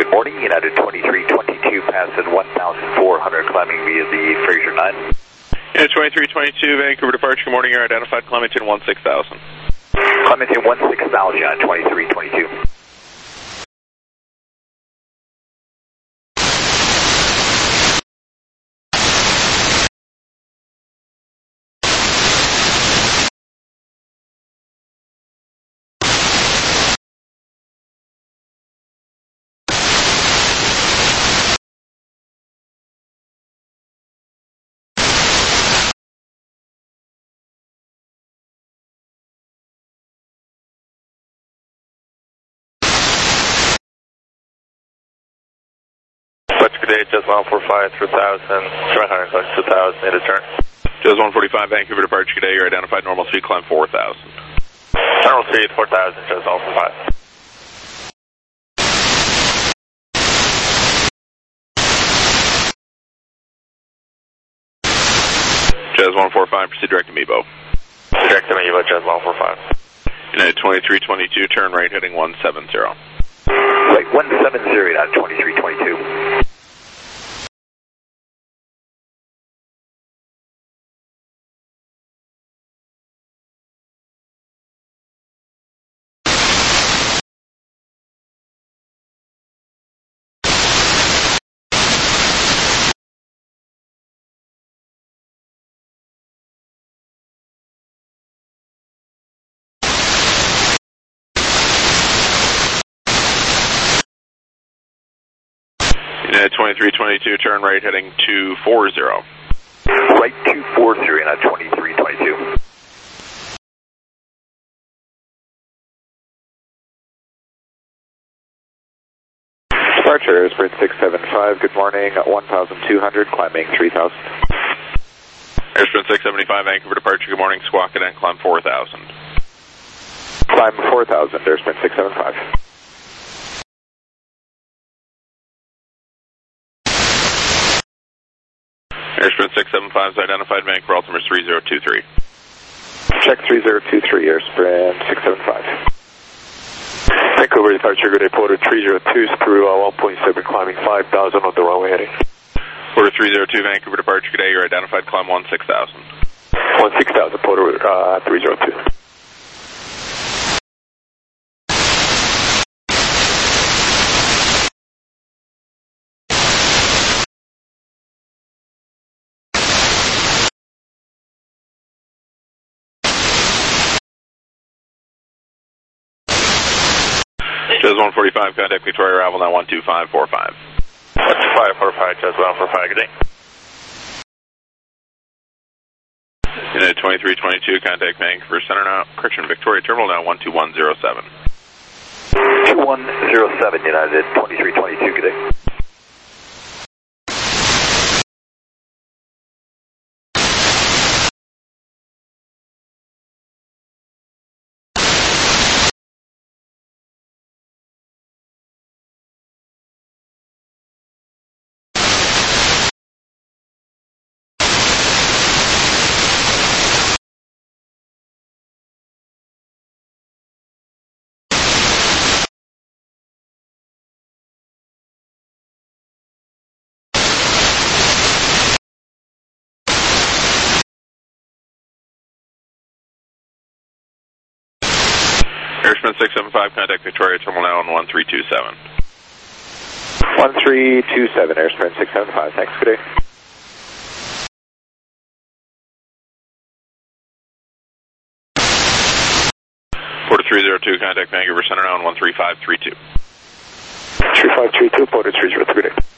Good morning, United 2322, passing 1,400, climbing via the Fraser 9. United 2322, Vancouver departure, good morning, you're identified, Clementon 16,000. Clementon 16,000, United 2322. Good day, Jazz 145, 3,000, 2,000, need a turn. Jazz 145, Vancouver departure, good day, you're identified, normal speed, climb 4,000. Normal speed, 4,000, Jazz 145. Jazz 145, proceed direct to Mebo. Direct to Mebo, Jazz 145. United 2322, turn right, heading 170. Right, 170, United 2322. United 2322, turn right, heading 240. Right 240, United 2322. Departure, Spirit 675, good morning, 1,200, climbing 3,000. Airsprint 675, Vancouver departure, good morning, squawk it and climb 4,000. Climb 4,000, Airsprint 675. Airsprint 675 is identified, Vancouver altimeter 3023. Check 3023, Airsprint 675. Vancouver departure, good day, Porter 302 through 1.7, climbing 5,000 on the runway heading. Porter 302, Vancouver departure, good day, you're identified, climb 16,000. 16,000, Porter 302. Jazz 145, contact Victoria, arrival now 12545. 12545, Jazz 145, good day. United 2322, contact Vancouver Center now, correction, Victoria Terminal now 12107. 2107, United 2322, good day. Airsprint 675, contact Victoria Terminal now on 1327. 1327, Airsprint 675, thanks, good day. Porter 302, contact Vancouver Center now on 13532. 3532, Porter 302, good day.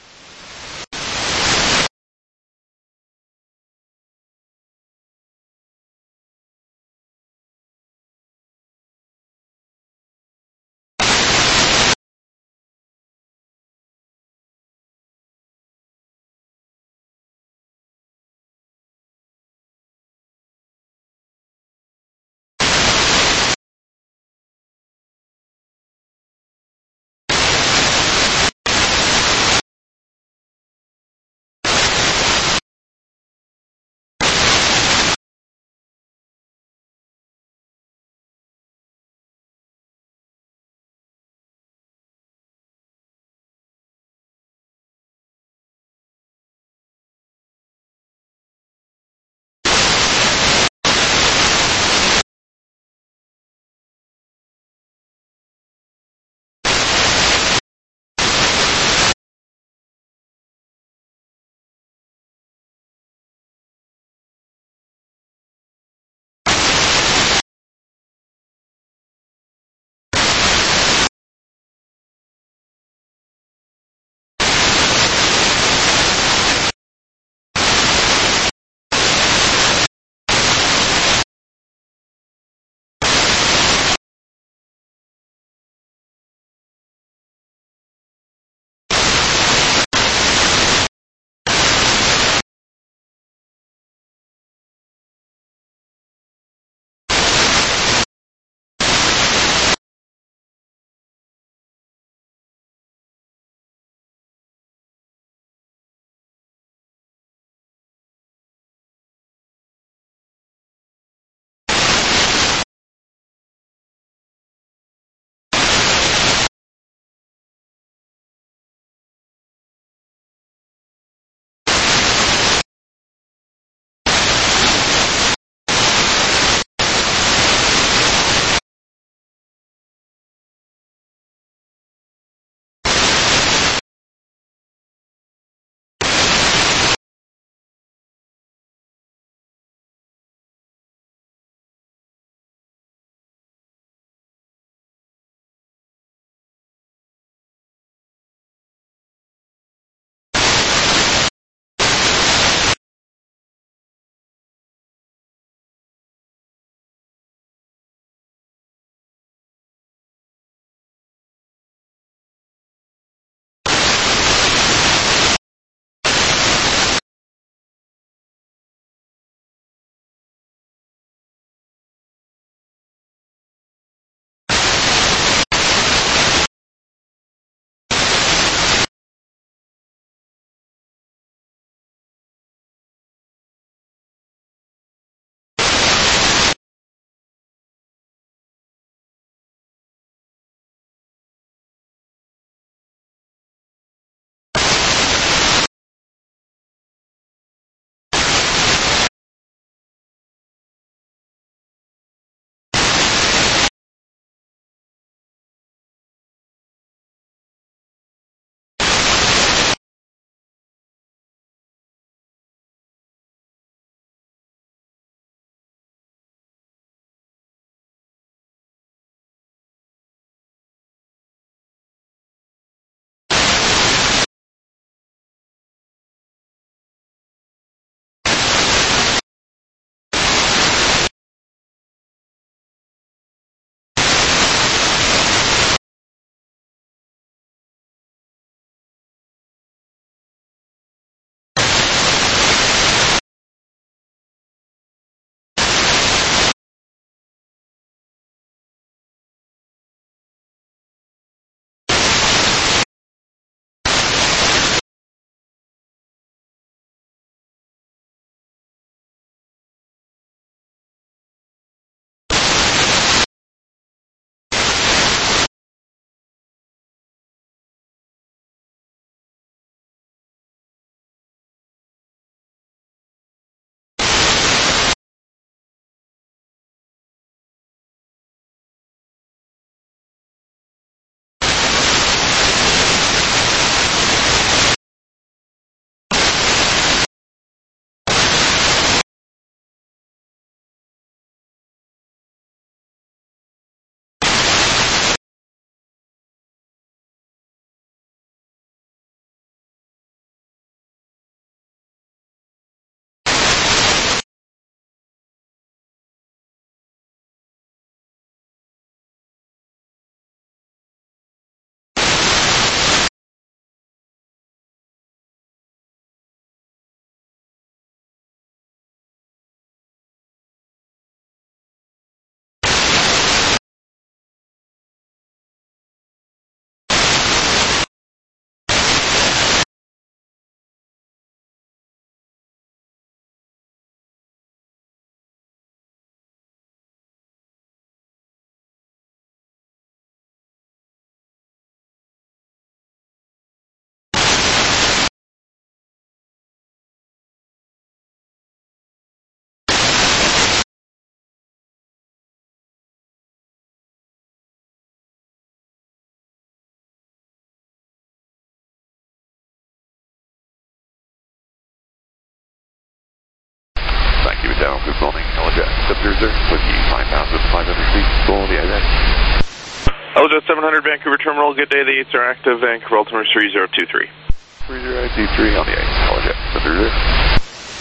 Down, good morning, Helijet 700, with you 9,500 feet, full the IDEX. Helijet 700, Vancouver Terminal, good day, the 8s are active, Vancouver altimeter 3023. 3023 on the 8, Helijet 700.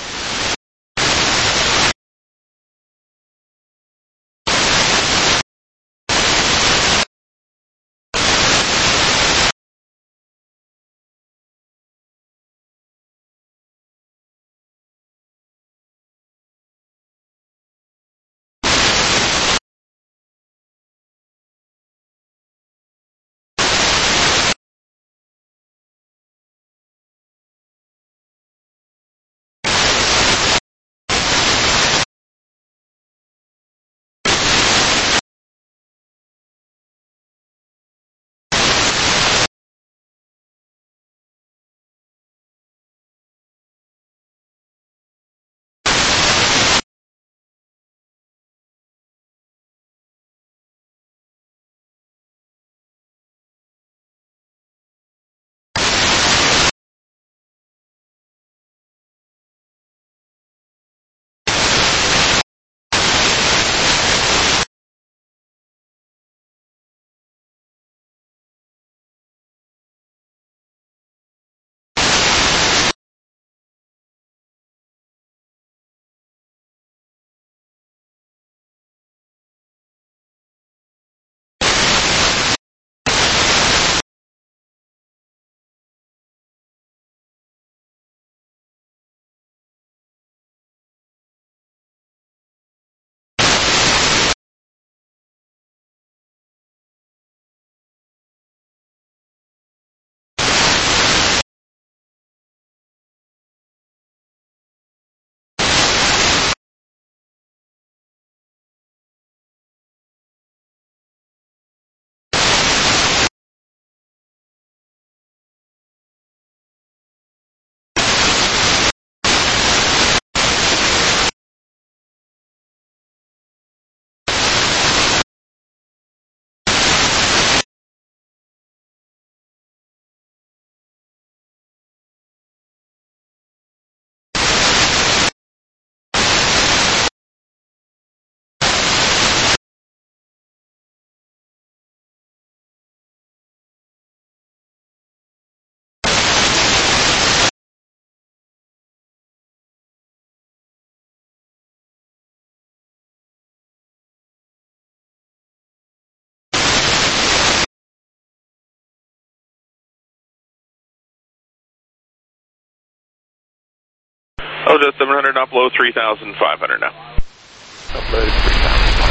Helijet 700, up low 3,500 now. Upload 3,500.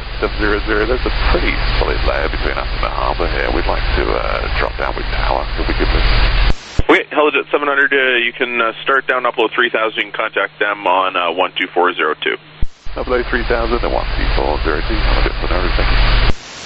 700, there's a pretty solid layer between us and the harbour here. We'd like to drop down with power. Could we give this? Okay, Helijet 700, you can start down upload 3000. You can contact them on 12402. Upload 3000 and 12402. I'm a bit for nervous, thank you.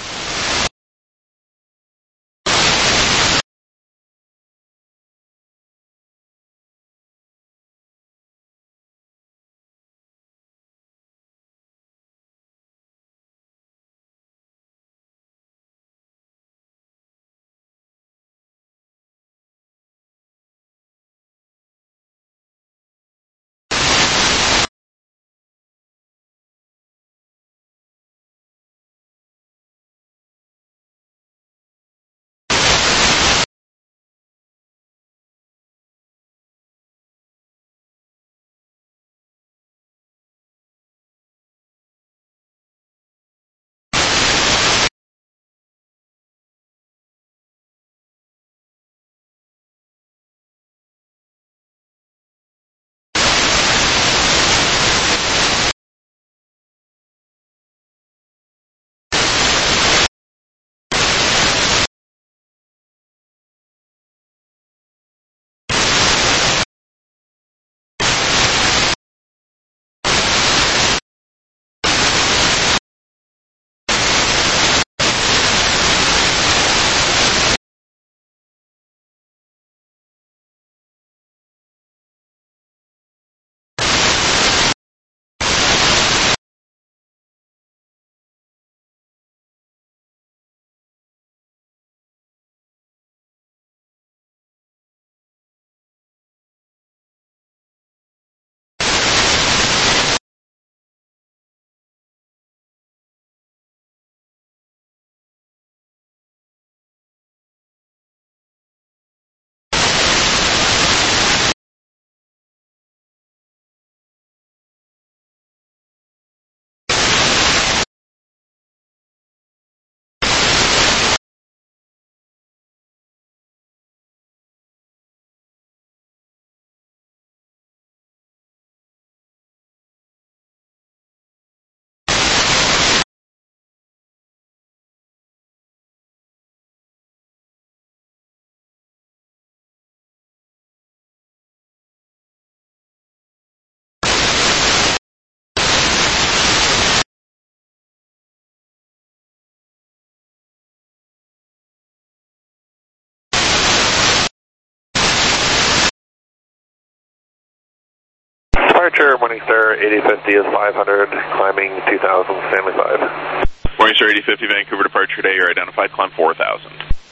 Departure, Morningstar 8050 is 500, climbing 2000, Stanley 5. Morningstar 8050, Vancouver departure today, you're identified, climb 4000.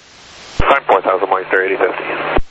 Climb 4000, Morningstar 8050.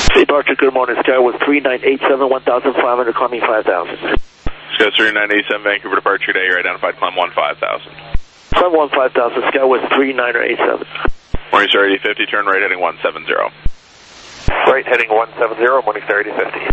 Departure, good morning, Skywest 3987, 1,500, climbing 5,000. Skywest 3987, Vancouver departure today, you're identified, climb 15,000. Climb 15,000, Skywest 3987. Morningstar 8050, turn right heading 170. Right heading 170, Morningstar 8050.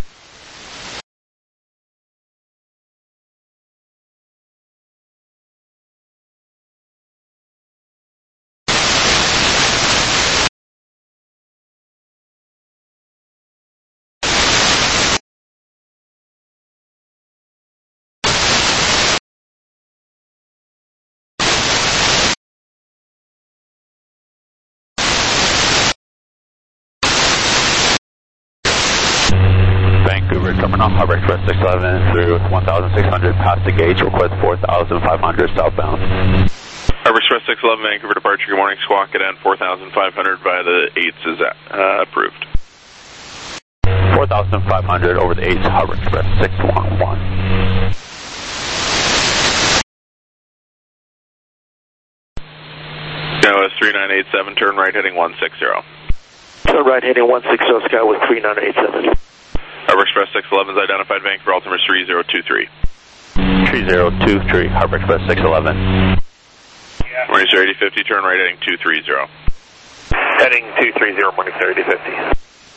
Vancouver Terminal, Harbor Express 611 through 1,600, past the gauge, request 4,500 southbound. Harbor Express 611, Vancouver departure, good morning, squawk it in 4,500 by the 8s is approved. 4,500 over the 8s, Harbor Express 611. Skywest 3987, turn right heading 160. Turn right heading 160, Skywest 3987. Harbor Express 611 is identified, Vancouver altimeter 3023. 3023, Harbor Express 611. Morningstar 8050, turn right heading 230. Heading 230, Morningstar 8050.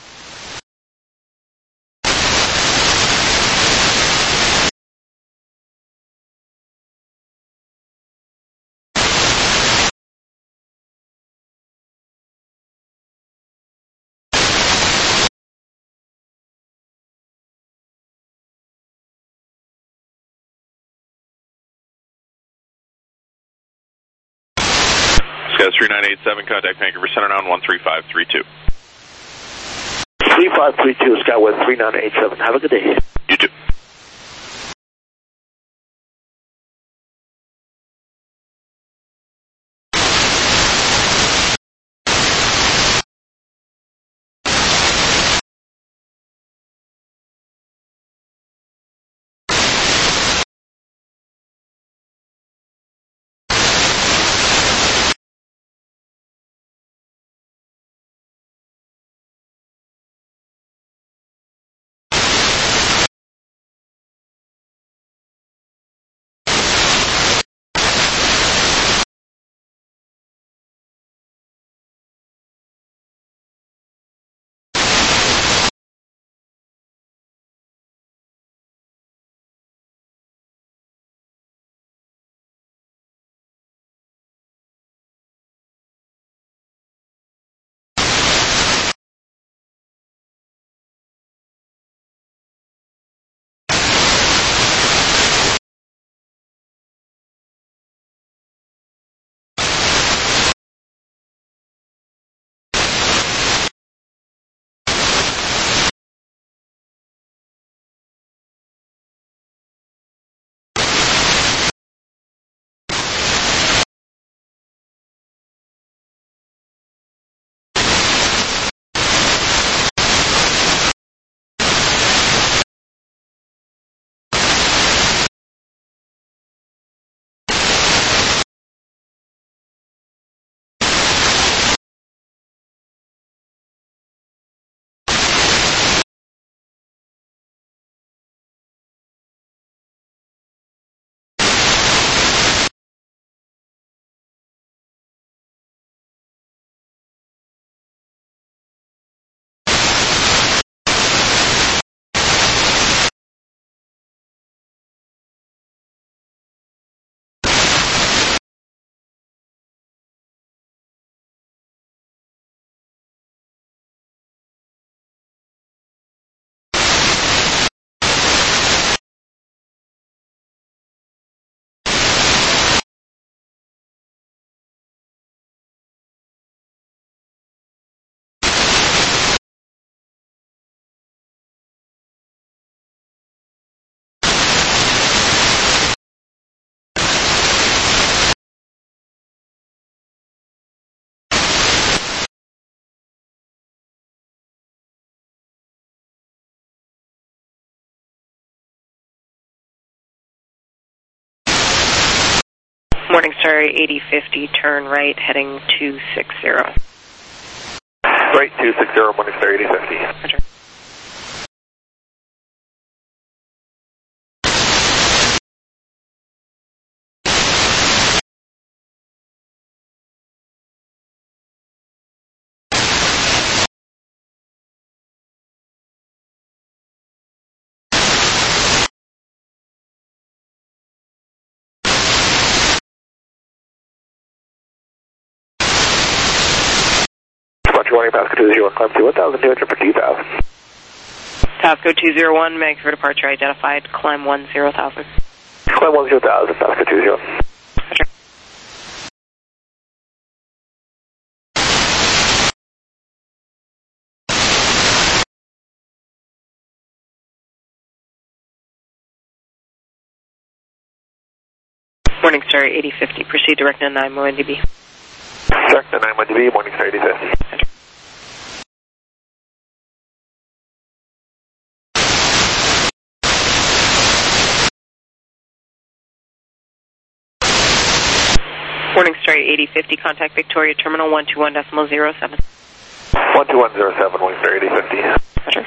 Skywest 3987, contact Vancouver Center now on 13532. 3532, Skywest 3987. Have a good day. You too. Morningstar 8050, turn right, heading 260. Right, 260, Morningstar 8050. Roger. morning, Pasco 201, climb to 1,200 for 2,000. Pasco 201, Meg for departure identified, climb 10,000. Climb 10,000, Pasco 201. Roger. Morning Star 8050, proceed direct to 9 Moen DB. Direct to 9 Moen DB, morning Star 8050. Roger. Morning Star 8050, contact Victoria Terminal 121.07. 12107, morning Star 8050. Roger.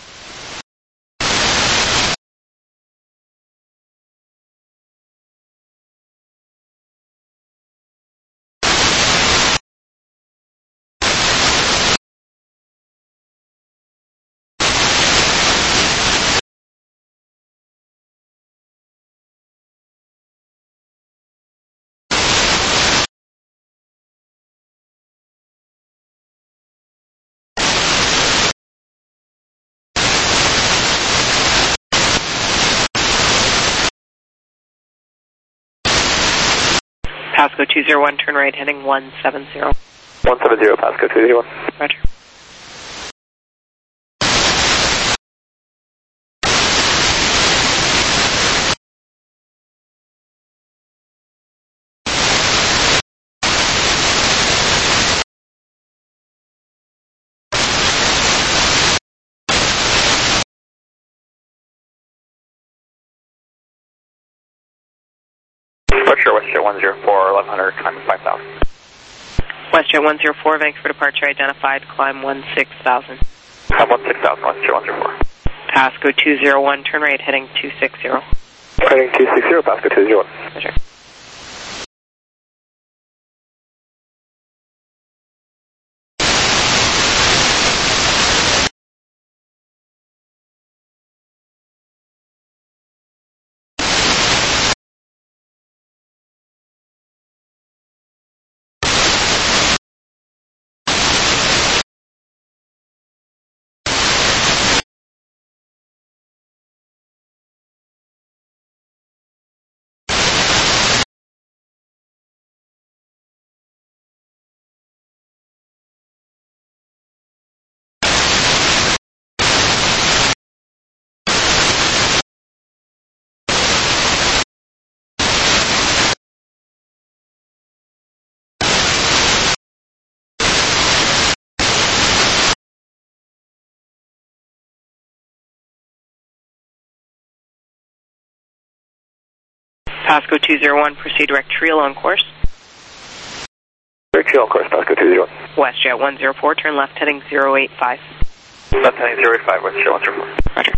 Pasco 201, turn right, heading 170. 170, Pasco 201. Roger. Departure WestJet 104, 1100, climbing 5,000. WestJet 104, Vancouver departure identified, climb 16,000. Climb 16,000, WestJet 104. Pasco 201, turn right, heading 260. Heading 260, Pasco 201. Roger. Pasco 201, proceed direct Triel on course. Direct Triel on course, Pasco 201. WestJet 104, turn left heading 085. Left heading 085, WestJet 104. Roger.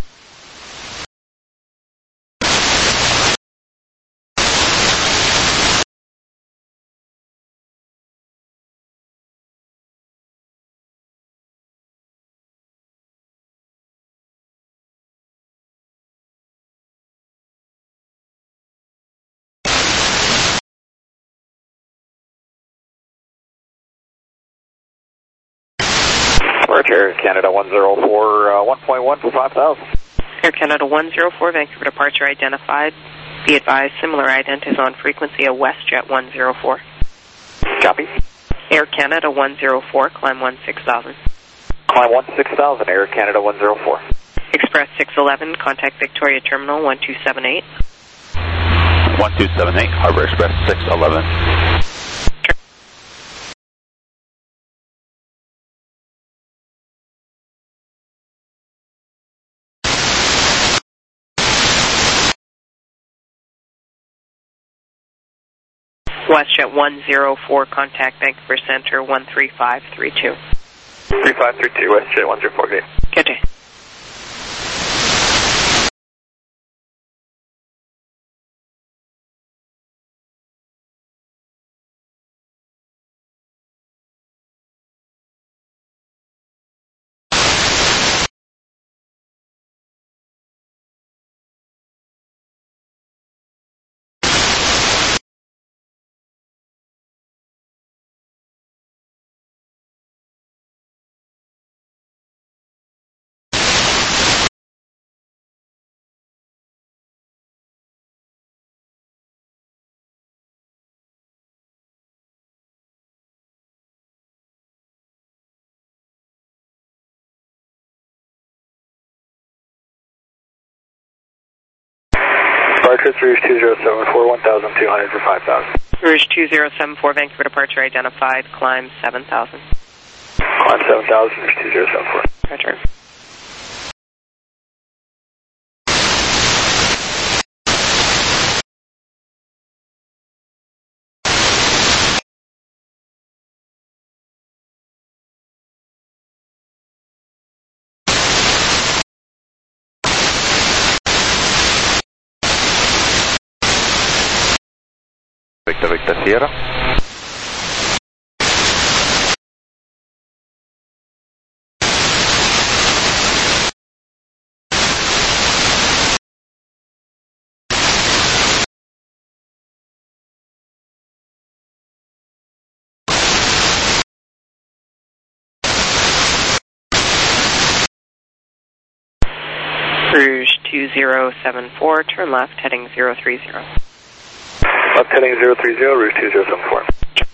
Departure Canada 104, 1.1 for 5,000. Air Canada 104, Vancouver departure identified. Be advised, similar ident is on frequency of WestJet 104. Copy. Air Canada 104, climb 16,000. Climb 16,000, Air Canada 104. Express 611, contact Victoria Terminal 1278. 1278, Harbor Express 611. WestJet 104, contact Vancouver Center 13532. 3532, WestJet 104, good. Good day. Departure, Rouge 2074, 1,200 for 5,000. Rouge 2074, Vancouver departure identified, climb 7,000. Climb 7,000, Rouge 2074. Roger. Victor Sierra. Rouge 2074, turn left, heading 030. Left heading 030, Rouge 2074.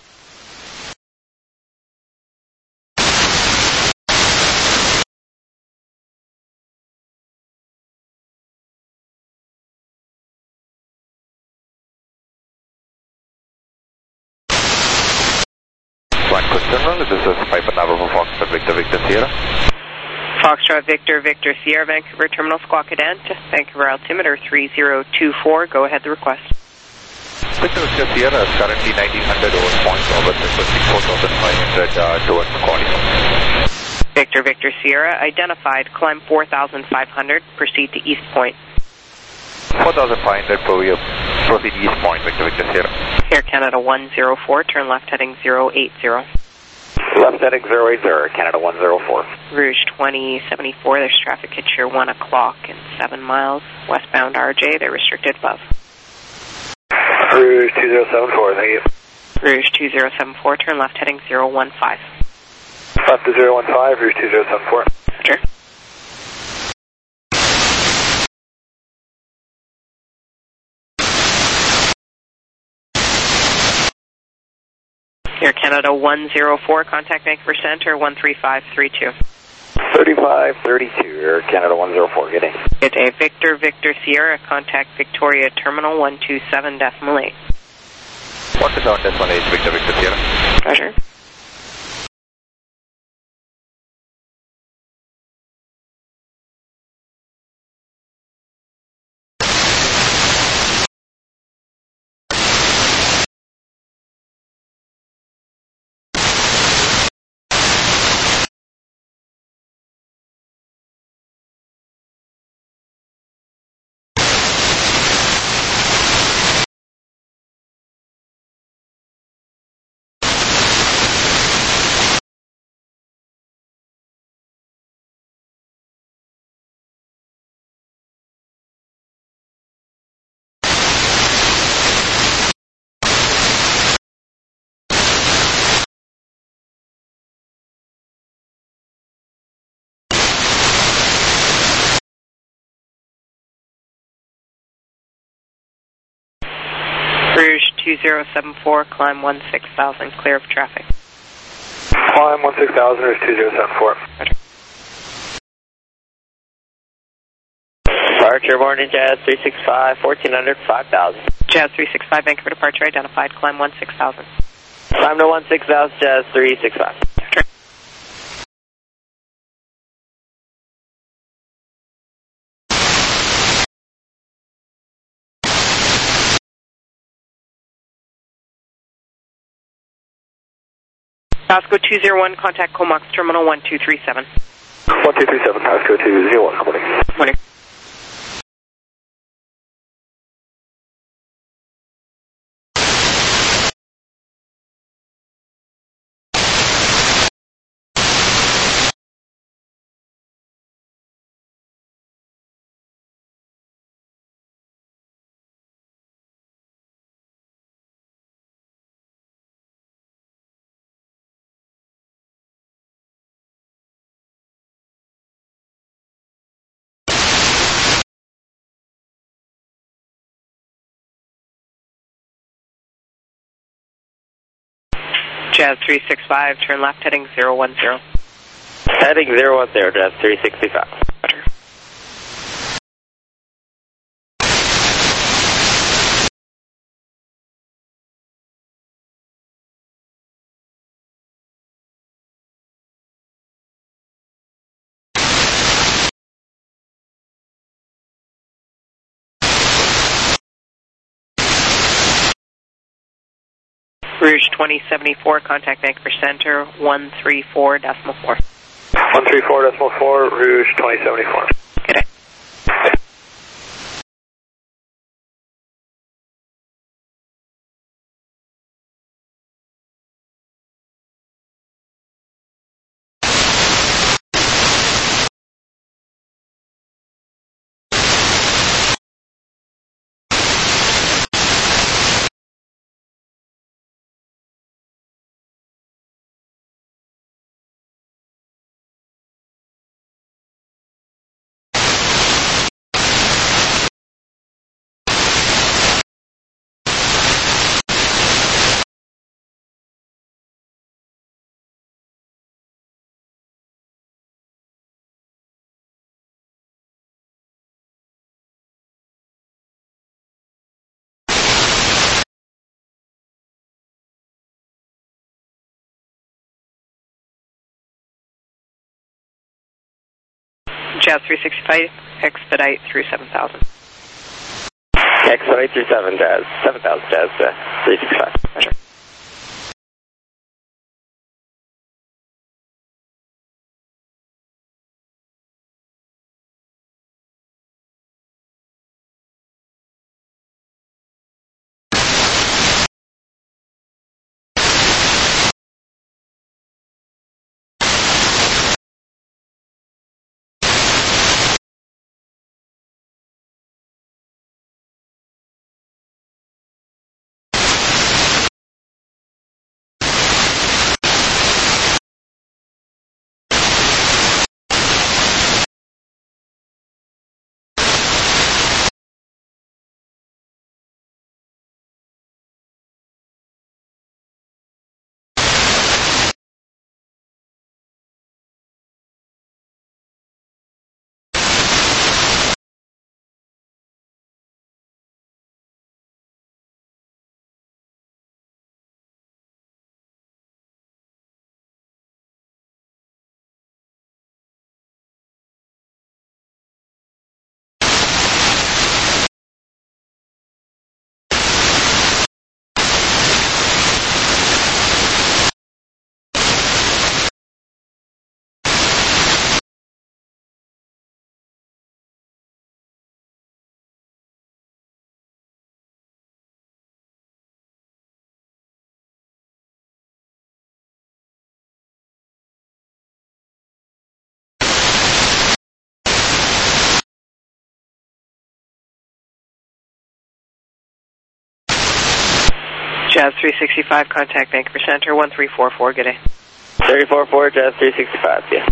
This is Piper Nava for Foxtrot Victor Sierra. Foxtrot Victor Sierra, Vancouver Terminal Squawk Cadent, Vancouver altimeter 3024, go ahead the request. Victor Sierra is currently 1900 over point, over frequency 4500 towards Macquarie. Victor Sierra, identified, climb 4,500, proceed to East Point. 4,500 proceed East Point, Victor Sierra. Air Canada 104, turn left heading 080. Left heading 080, Canada 104. Rouge 2074, there's traffic at your 1 o'clock and 7 miles. Westbound RJ, they're restricted above. Rouge 2074, thank you. Rouge 2074, turn left heading 015. Left to 015, Rouge 2074. Roger. Air Canada 104, contact Vancouver Center 13532. 3532, Air Canada 104, good day. Good day. Victor Sierra, contact Victoria Terminal 127.8. 127.8, Victor Sierra. Roger. Rouge 2074, climb 16,000, clear of traffic. Climb 16,000, Rouge 2074. Roger. Departure, morning, Jazz 365, 1400, 5,000. Jazz 365, Vancouver departure identified, climb 16,000. Climb to 16,000, Jazz 365. Roger. Pasco 201, contact Comox Terminal 1237. 1237, Pasco 201, morning. Morning. Jazz 365, turn left heading 010. Heading 010, Jazz 365. Roger. Rouge 2074, contact Vancouver Center, 134.4. 134.4, Rouge 2074. Good day. Jazz 365, expedite through 7,000. Expedite through 7,000 Jazz 365. Roger. Jazz 365, contact Vancouver Center, 1344, good day. 344, Jazz 365, yeah.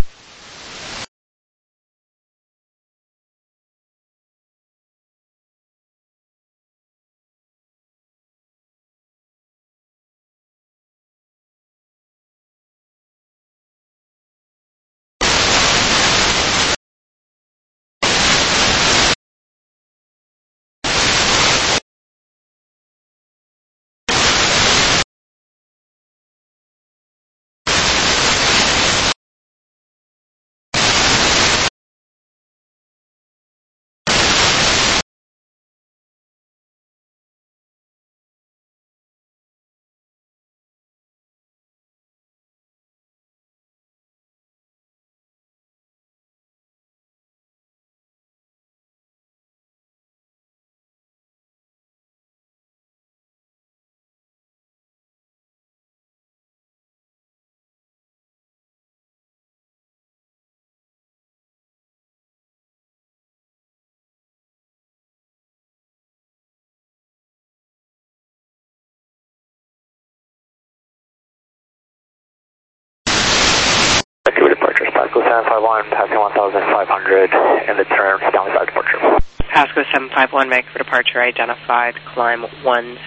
Vancouver departure, Pasco 751, passing 1,500 in the turn, down south departure. Pasco 751, Vancouver departure identified, climb 10,000.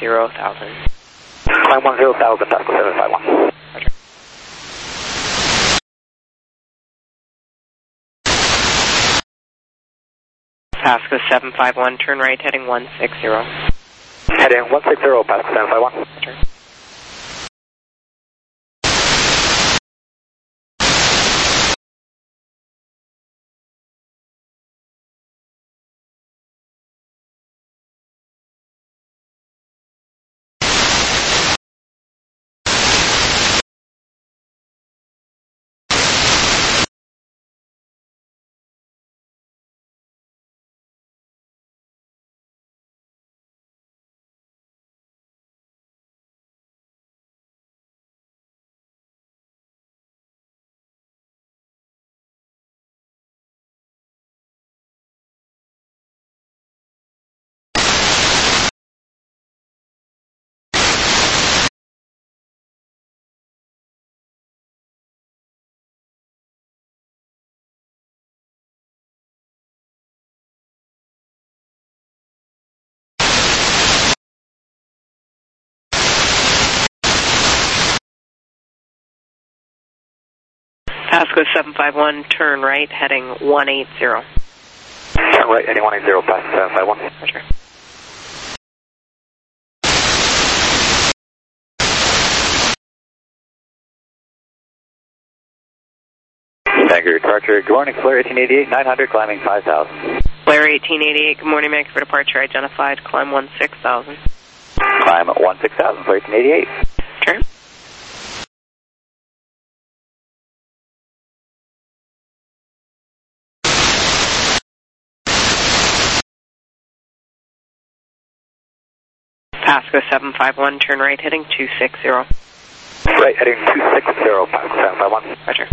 Climb 10,000, Pasco 751. Roger. Pasco 751, turn right, heading 160. Heading 160, Pasco 751. Roger. Pasco 751, turn right, heading 180. Turn right, heading 180, Pasco 751. Roger. Vancouver departure, good morning, Flare 1888, 900, climbing 5,000. Flare 1888, good morning, Vancouver departure identified, climb 16,000. Climb 16,000, Flare 1888. Turn. Pasco 751, turn right, heading 260. Right, heading 260, Pasco 751. Roger.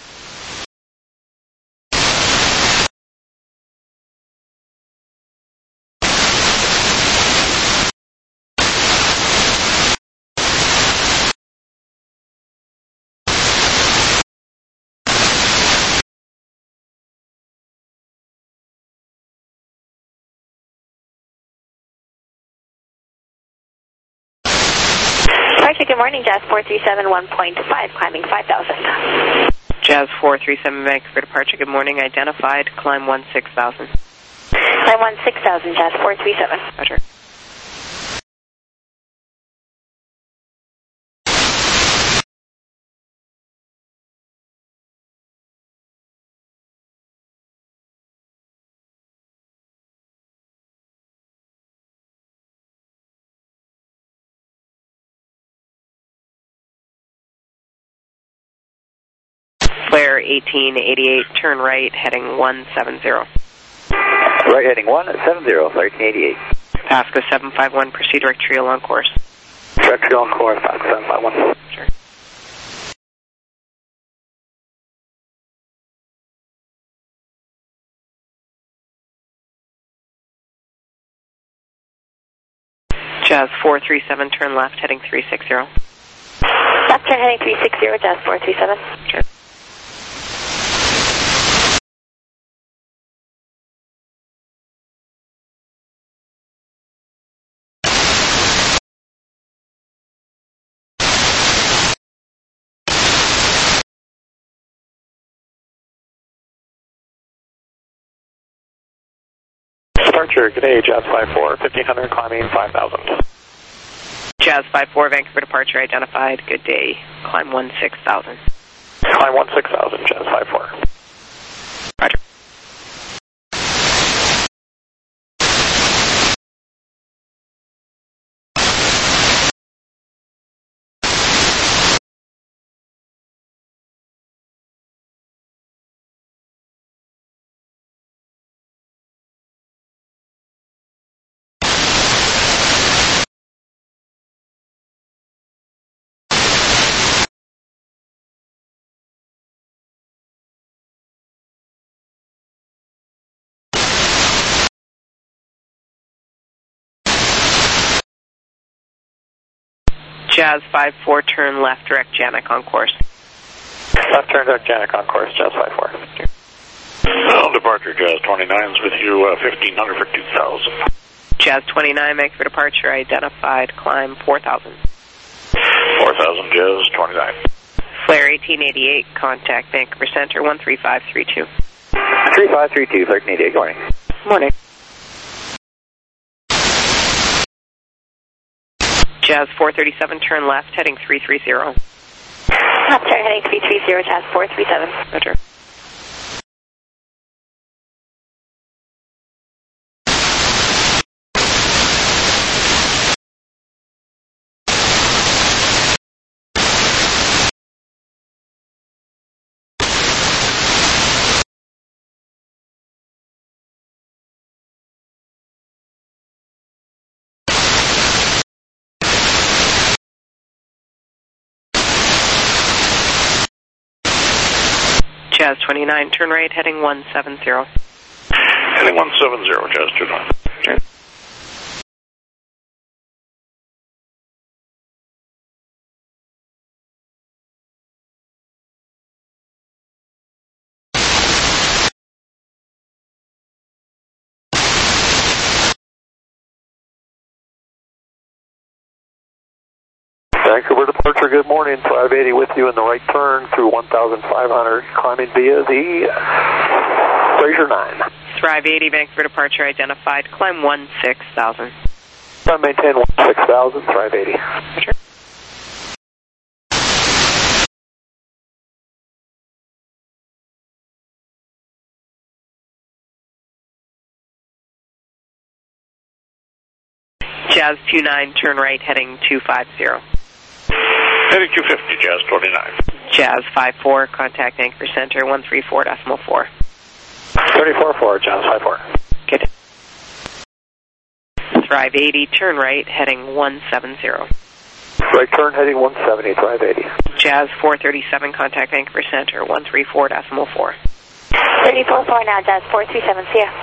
Good morning, Jazz 437 1.5, climbing 5,000. Jazz 437, Vancouver departure, good morning, identified, climb 16,000. Climb 16,000, Jazz 437. Roger. Flare 1888, turn right, heading 170. Right, heading 170, Flare 1888. Pasco 751, proceed direct trio on course. Direct trio on course, Pasco 751. Sure. Jazz 437, turn left, heading 360. Left turn heading 360, Jazz 437. Sure. Departure, good day, Jazz 54, 1500, climbing 5,000. Jazz 54, Vancouver departure identified, good day, climb 16,000. Climb 16,000, Jazz 54. Roger. Jazz 54, turn left, direct Janik on course. Left turn, direct Janik on course, Jazz 54. Departure, Jazz 29 is with you, 1500 for 2,000. Jazz 29, Vancouver departure identified, climb 4,000. 4,000, Jazz 29. Flare 1888, contact Vancouver Center 13532. 3532, Flare 1888, good morning. Morning. Jazz 437, turn left, heading 330. Left turn heading 330, Jazz 437. Roger. Jazz 29, turn right, heading 170. Heading 170, Jazz 29. Sure. Vancouver departure, good morning. 580 with you in the right turn through 1,500, climbing via the Fraser 9. Thrive 80, Vancouver departure identified. Climb 16,000. Maintain 16,000, Thrive 80. Roger. Jazz 29, turn right, heading 250. Heading 250, Jazz 29. Jazz 54, contact Vancouver Center 134.4. 34-4, Jazz 54. Good. Thrive 80, turn right, heading 170. Right turn, heading 170, Thrive 80. Jazz 437, contact Vancouver Center 134.4. 34-4 now, Jazz 437, see ya.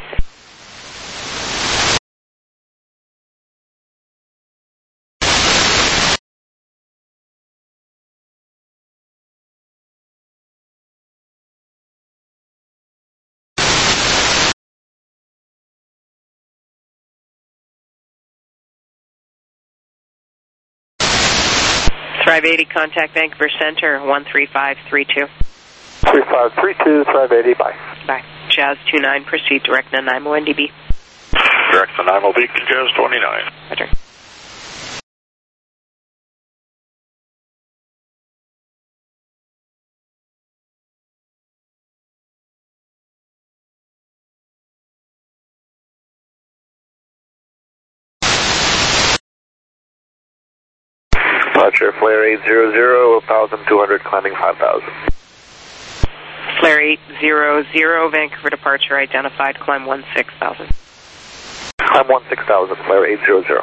Thrive 80, contact Vancouver Center 13532. 3532, Thrive 80, bye. Bye. Jazz 29, proceed direct Nanaimo NDB. Direct Nanaimo Beacon, Jazz 29. Roger. Departure, flare 800, 1,200, climbing 5,000. Flare 800, Vancouver departure identified. Climb 16,000. Climb 16,000, flare 800.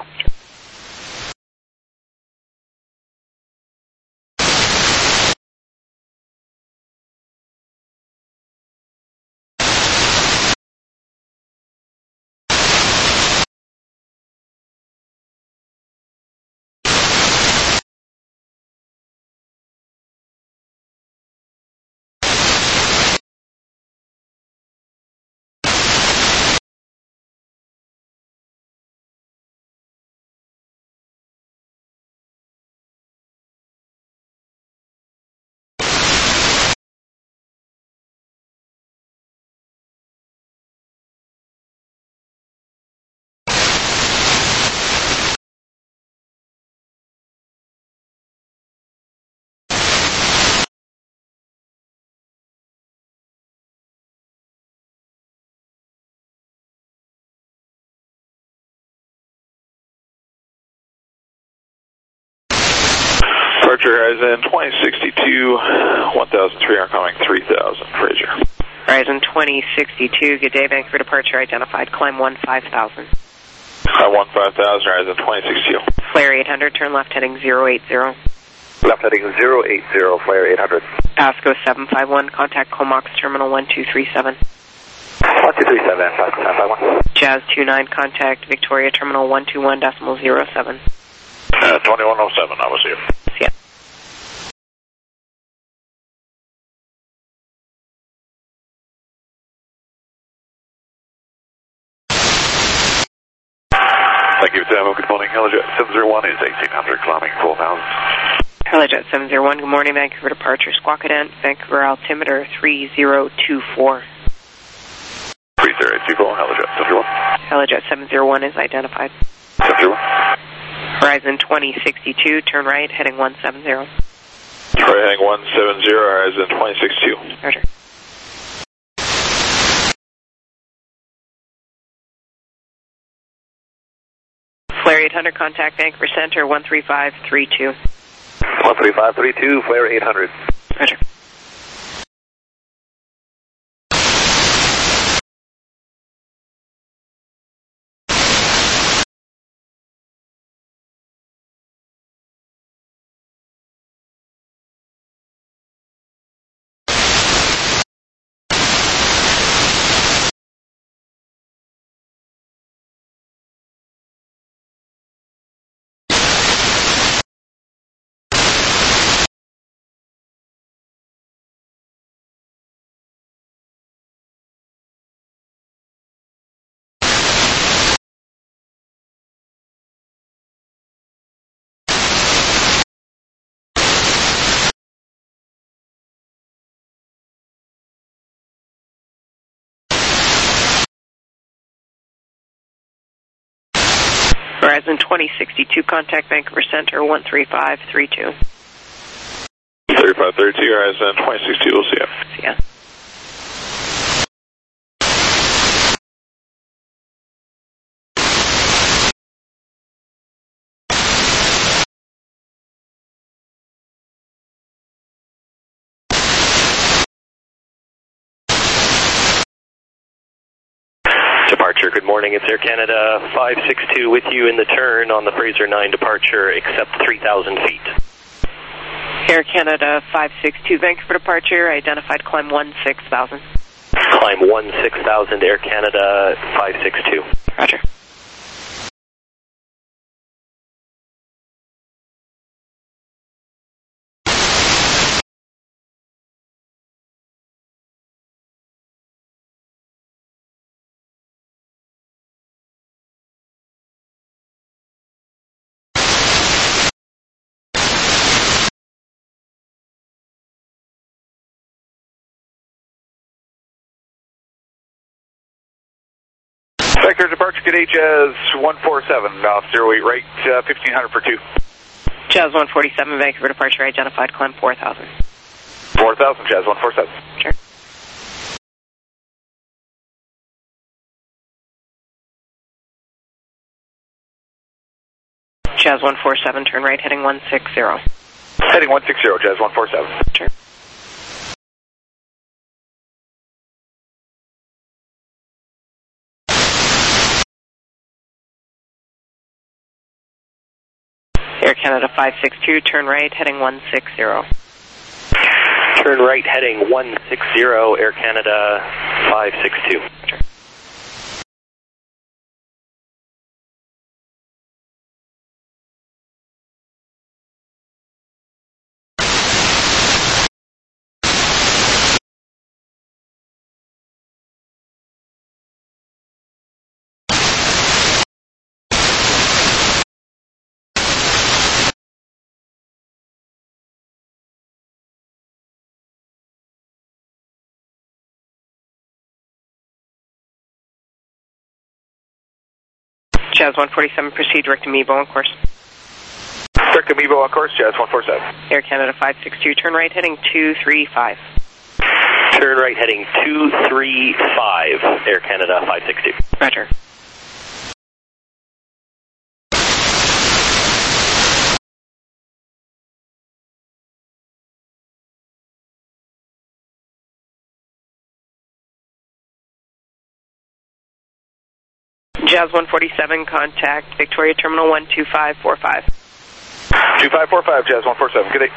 Departure Horizon 2062, 1,300, coming 3,000, Fraser. Horizon 2062, good day, Vancouver departure identified. Climb 15,000. Climb 15,000, Horizon 2062. Flare 800, turn left heading 080. Left heading 080, flare 800. Pasco 751, contact Comox terminal 1237. 1237, 5951. Jazz 29, contact Victoria terminal 121.07. 2107, I was here. See ya. Thank you, Sam. Good morning. Helijet 701 is 1,800, climbing 4,000. Helijet 701, good morning, Vancouver departure, Squawkadent, Vancouver altimeter 3024. 3024, Helijet 701. Helijet 701 is identified. 701. Horizon 2062, turn right, heading 170. Right, heading 170, Horizon 2062. Roger. Flare 800, contact Vancouver Center 13532. 13532, flare 800. Roger. Horizon 2062, contact Vancouver Center 13532. 3532, Horizon 2062, we'll see you. See ya. Departure, good morning. It's Air Canada 562 with you in the turn on the Fraser 9 departure, except 3,000 feet. Air Canada 562, Vancouver departure, identified climb 16,000. Climb 16,000, Air Canada 562. Roger. Vector departure, good day, Jazz 147, off 08 right, 1500 for 2. Jazz 147, Vancouver departure, identified climb 4,000. 4,000, Jazz 147. Sure. Jazz 147, turn right, heading 160. Heading 160, Jazz 147. Sure. Air Canada 562, turn right, heading 160. Turn right, heading 160, Air Canada 562. Sure. Jazz 147, proceed direct to Mevo on course. Direct to Mevo on course, Jazz 147. Air Canada 562, turn right, heading 235. Turn right, heading 235, Air Canada 562. Roger. Jazz 147, contact Victoria Terminal 12545. 2545, Jazz 147, good day.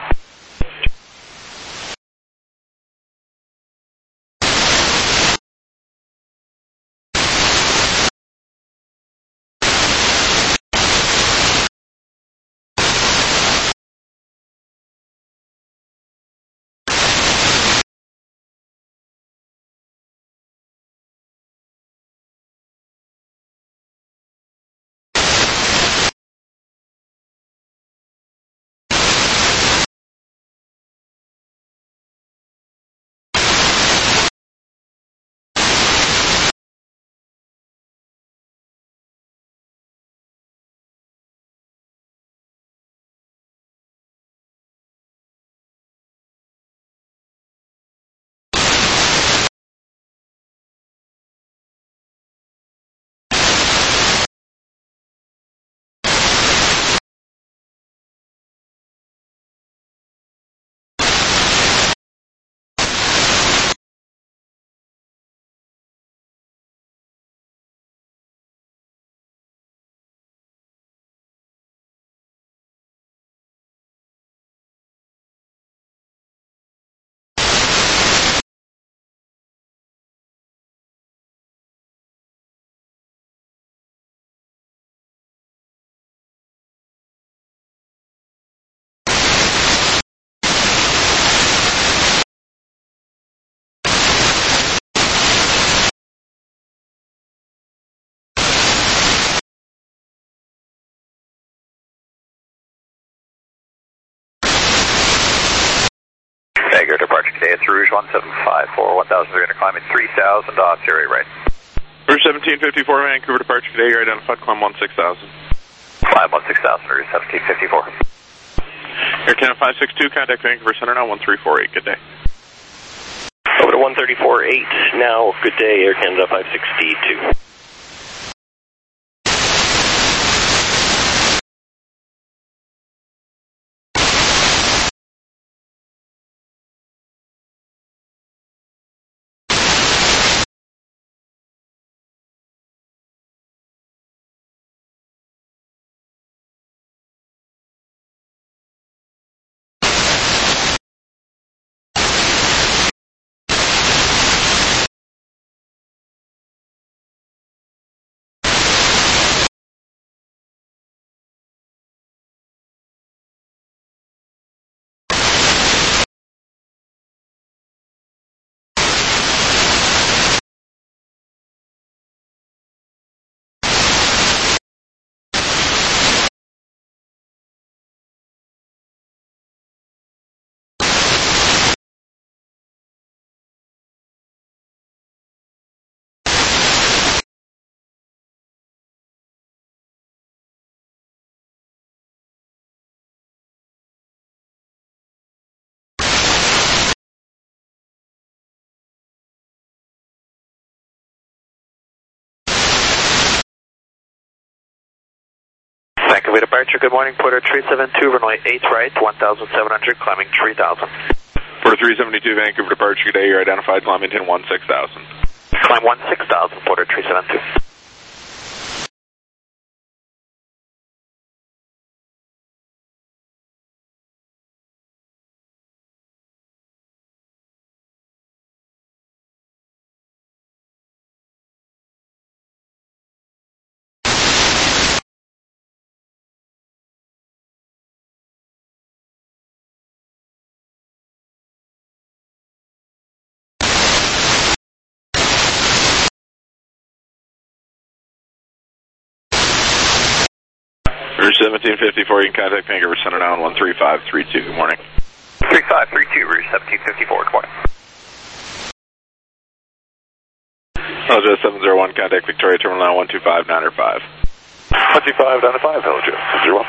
Vancouver departure today, it's Rouge 1754, 1,300 climbing 3,000 off 08 right. Rouge 1754, Vancouver departure today, you're identified climb 16,000. Climb 16,000, route 1754. Air Canada 562, contact Vancouver Center now 1348. Good day. Over to 134.8 now. Good day, Air Canada 562. Vancouver departure, good morning, Porter 372, runway 8 right, 1,700, climbing 3,000. Porter 372, Vancouver departure, good day, you're identified, climbing 16,000. Climb 16,000, Porter 372. Route 1754, you can contact Vancouver Center now on 13532. Good morning. 3532, route 1754, good morning. Hello, 701, contact Victoria Terminal now 125 905. 125 down to 5, hello, Joe. 701.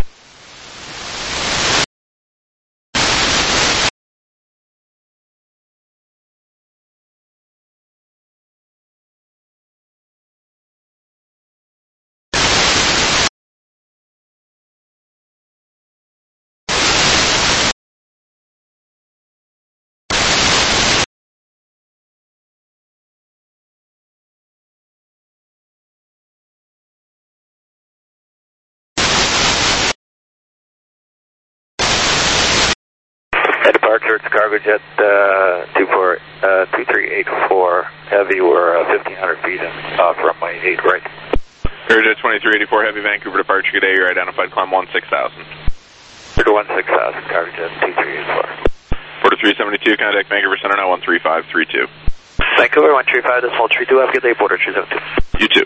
Departure, it's cargo jet 2384 heavy, we're 1,500 feet and off runway 8 right. Airjet 2384 Heavy, Vancouver departure, good day, you're identified, climb 16,000. Clear to 16,000, cargo jet 2384. Porter 372, contact Vancouver Center now 13532. Vancouver 135.32, have a good day, Porter 372. You too.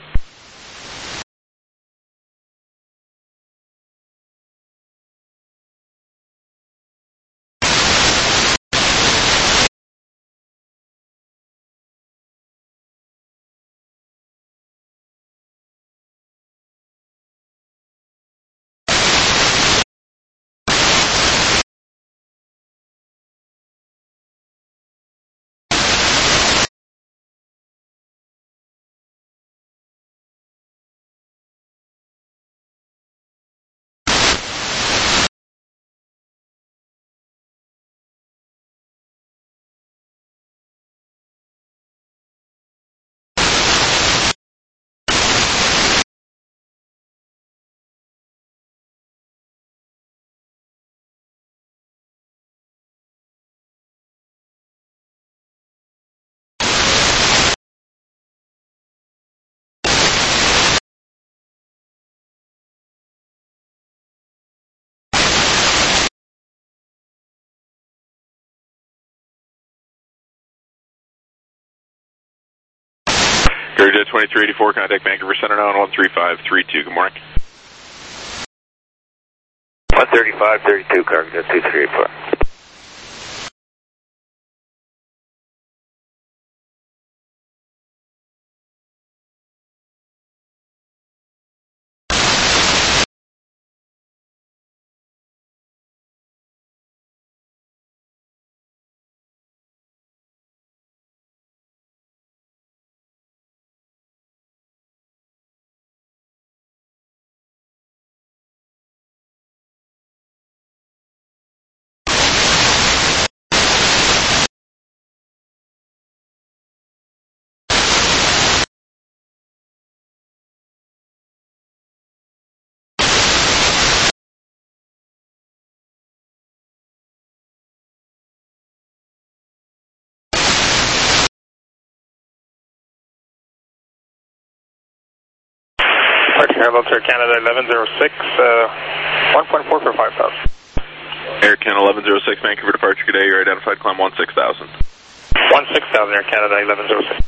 Airjet 2384, contact Vancouver Center now on 13532. Good morning. 135.32, cargo jet 2384. Departure, hello, Air Canada 1106, 1.4 for 5,000. Air Canada 1106, Vancouver departure, good day. You're identified, climb 16,000. 16,000, Air Canada 1106.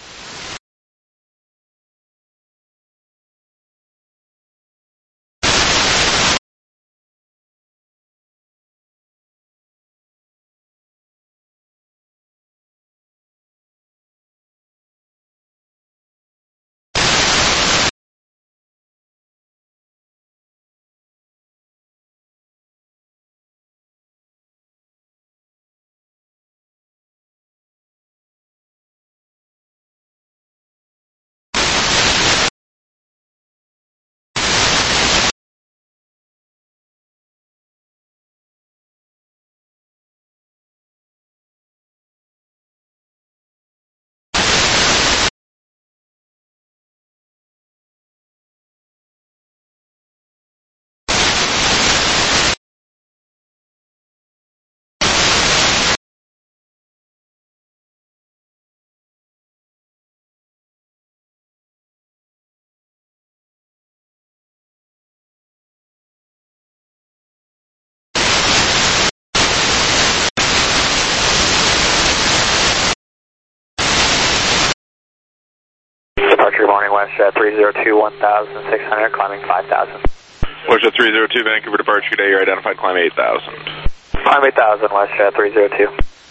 Departure, morning, WestJet 302, 1,600, climbing 5,000. WestJet 302, Vancouver departure, good day. You're identified, climb 8,000. Climb 8,000, WestJet 302.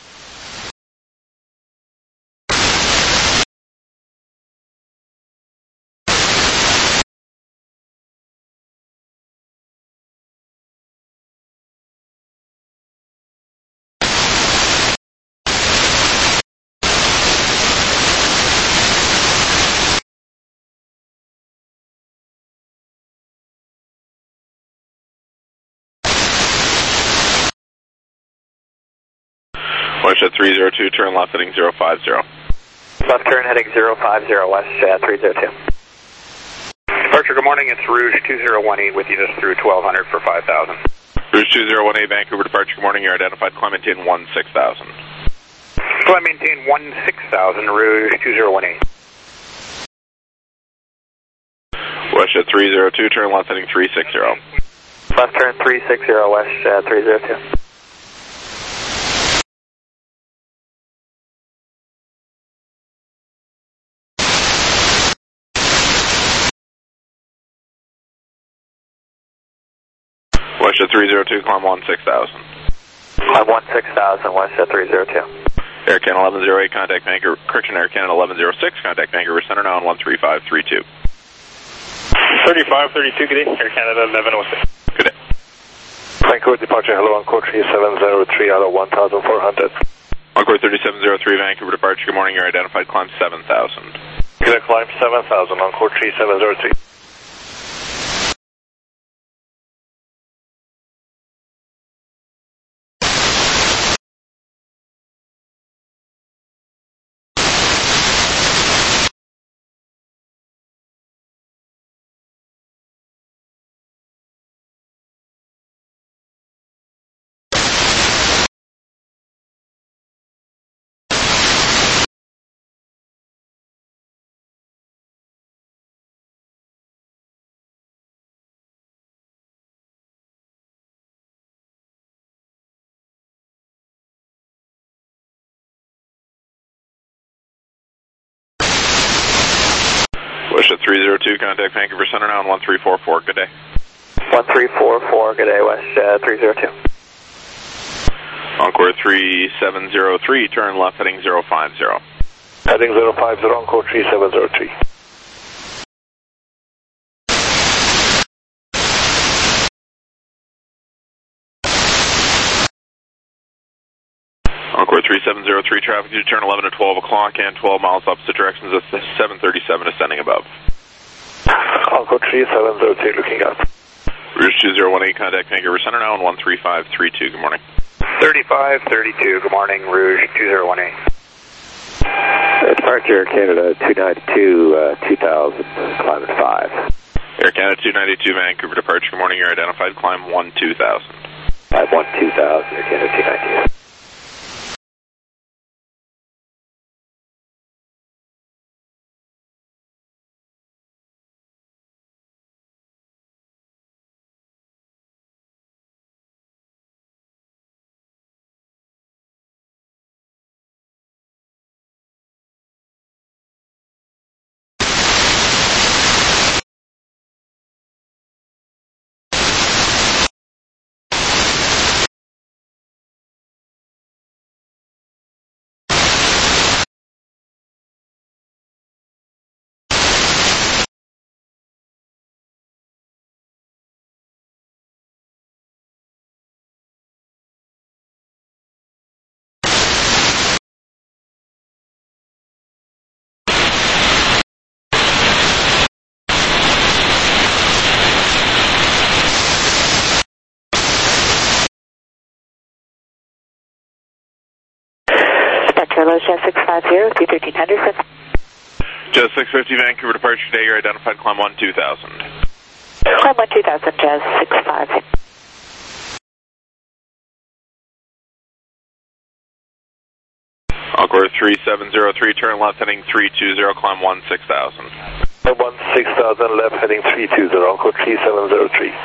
WestJet 302, turn left heading 050. Left turn heading 050, WestJet 302. Departure, good morning. It's Rouge 2018 with you just through 1200 for 5,000. Rouge 2018, Vancouver departure, good morning. You're identified, climb maintain 16,000. Climb maintain 16,000, Rouge 2018. WestJet 302, turn left heading 360. Left turn 360, WestJet 302. WestJet 302, climb 16,000. Climb 16,000, WestJet 302. Air Canada 1108, contact Vancouver, correction, Air Canada 1106, contact Vancouver Center now on 13532. 3532, good day, Air Canada 1106. Good day. Vancouver departure, hello, Encore 3703 out of 1,400. Encore 3703, Vancouver departure, good morning. You're identified, climb 7,000. Good, climb 7,000, Encore 3703. WestJet 302, contact Vancouver Center now on 1344. Good day. 1344, good day, WestJet 302. Encore 3703, turn left heading 050. Heading 050, Encore 3703. Encore 3703, traffic to turn 11 to 12 o'clock and 12 miles opposite directions at 737 ascending above. Encore 3703, looking up. Rouge 2018, contact Vancouver Center now on 13532. Good morning. 3532, good morning, Rouge 2018. Departure, Canada 292, 2,000, climbing 5. Air Canada 292, Vancouver departure, good morning. You're identified, climb 12,000. Climb 12,000, Air Canada 292. 650 with you 1300. Jazz 650 Vancouver departure today, you're identified climb 12000. Climb 12000, Jazz 65. Encore 3703, turn left heading 320, climb 16000. 16000, left heading 320, Encore 3703.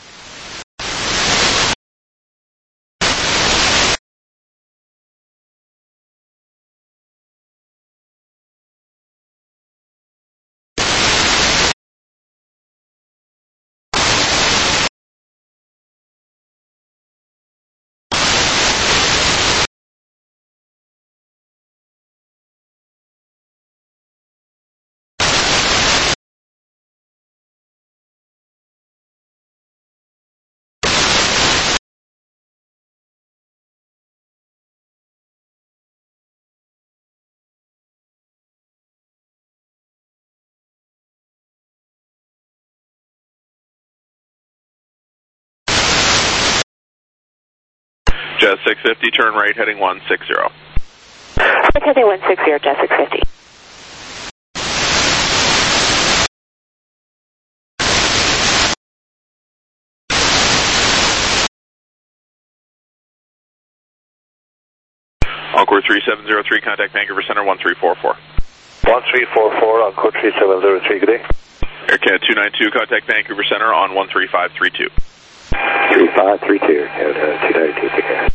Jazz 650, turn right heading 160. Right heading 160, Jazz 650. Encore 3703, contact Vancouver Center 1344. 1344, Encore 3703, good day. Air Canada 292, contact Vancouver Center on 13532. 3532, Canada 292, take care.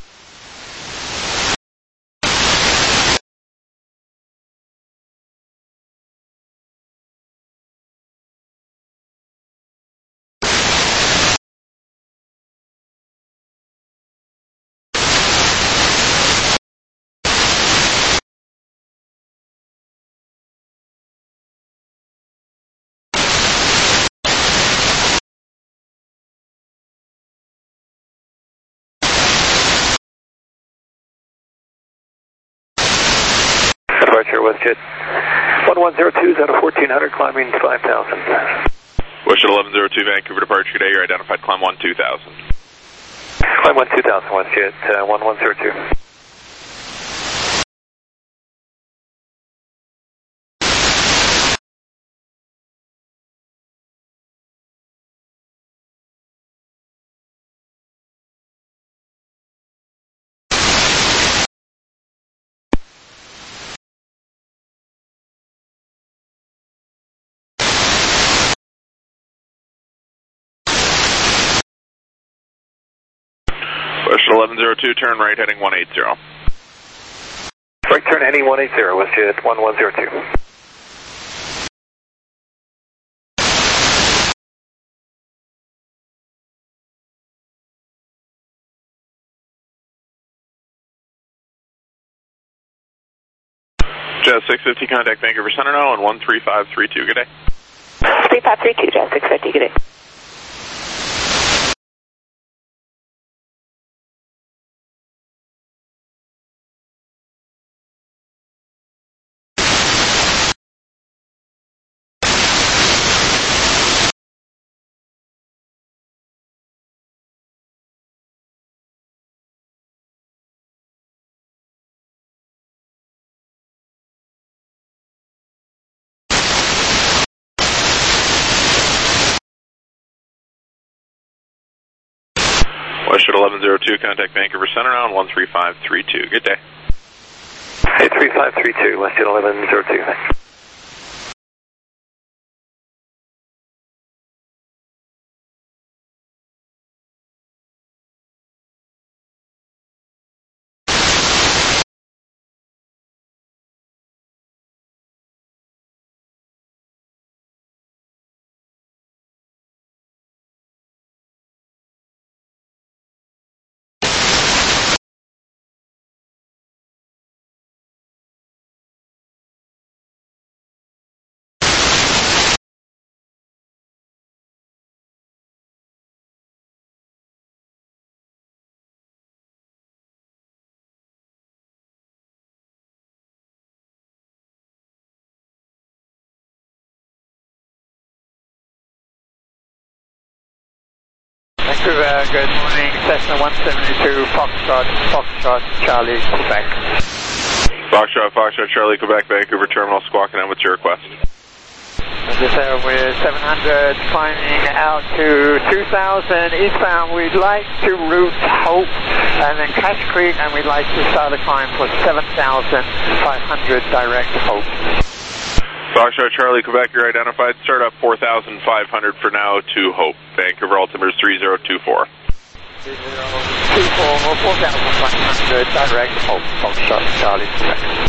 Departure WestJet 1102 is out of 1400, climbing 5000. WestJet 1102, Vancouver departure today, you're identified climb 12000. Climb 12000, WestJet 1102. WestJet 1102, turn right heading 180. Right turn heading 180, WestJet 1102. Jazz 650, contact Vancouver Center now on 13532, good day. 3532, Jazz 650, good day. WestJet 1102, contact Vancouver Center now on 13532. Good day. Hey, 3532, WestJet 1102. Vancouver, good morning, Cessna 172, Foxtrot, Charlie, Quebec. Foxtrot, Charlie, Quebec, Vancouver Terminal, Squawk Cadet, what's your request? Just with 700 climbing out to 2000 eastbound, we'd like to route Hope and then Cache Creek, and we'd like to start a climb for 7,500 direct Hope. Foxtrot, Charlie, Quebec, you're identified. Start up 4,500 for now to Hope. Vancouver altimeter is 3024. 3024, 4,500 direct Hope. Foxtrot, Charlie, Quebec.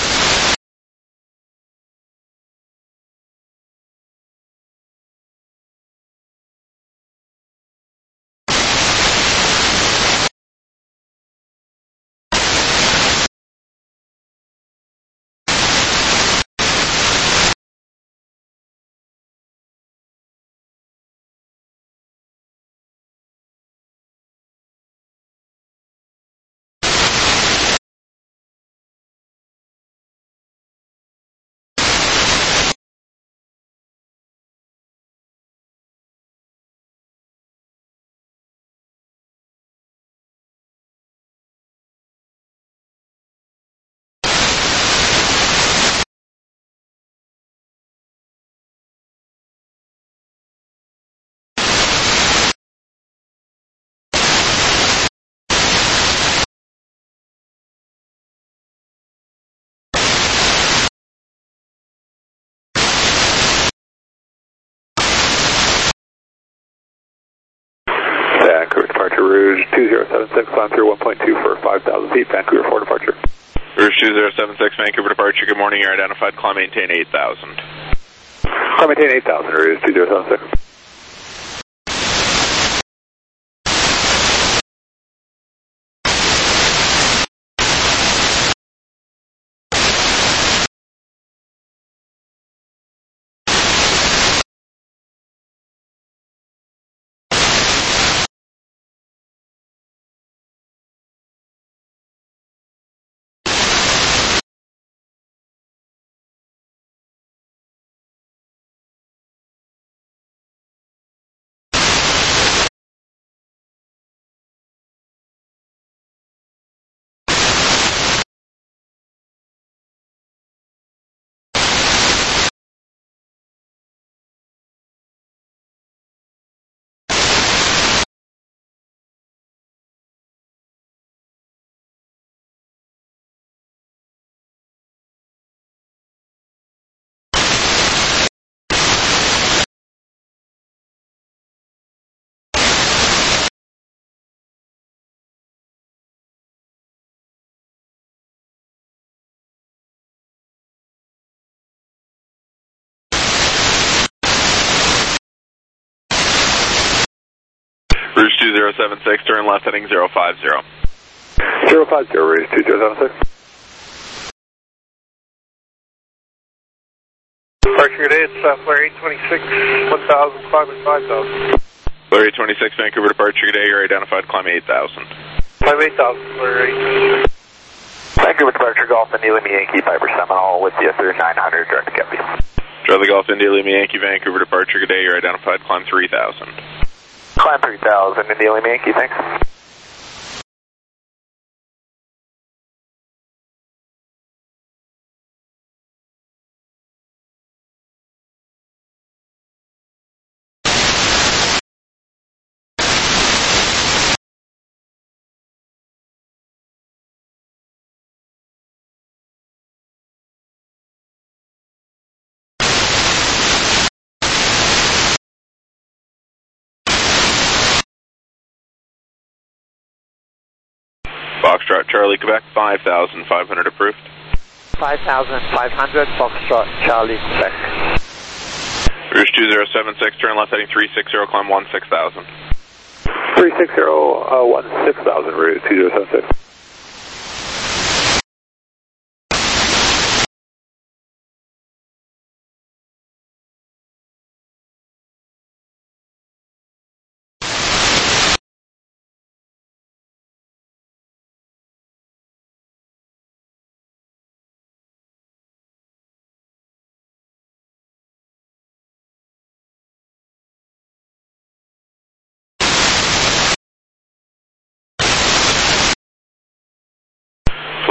Vancouver departure, Rouge 2076, climb through 1.2 for 5,000 feet, Vancouver for departure. Rouge 2076, Vancouver departure, good morning, you're identified, climb maintain 8,000. Climb maintain 8,000, Rouge 2076. Rouge 2076, turn left heading 050. 050, Rouge 2076. Departure today, it's flare 826, 1,000, climbing 5,000. Flare 826, Vancouver departure today, you're identified, climb 8,000. Climb 8,000, flare 826. Vancouver departure, Golf India Lima Yankee, Piper Seminole with you through 900, direct to Kepi. Charlie Golf India Lima Yankee, Vancouver departure today, you're identified, climb 3,000. Climb 3,000, India Lima Yankee, thanks. Foxtrot, Charlie, Quebec, 5,500 approved. 5,500, Foxtrot, Charlie, Quebec. Rouge 2076, turn left heading 360, climb 16,000. 360, 16,000, Rouge 2076.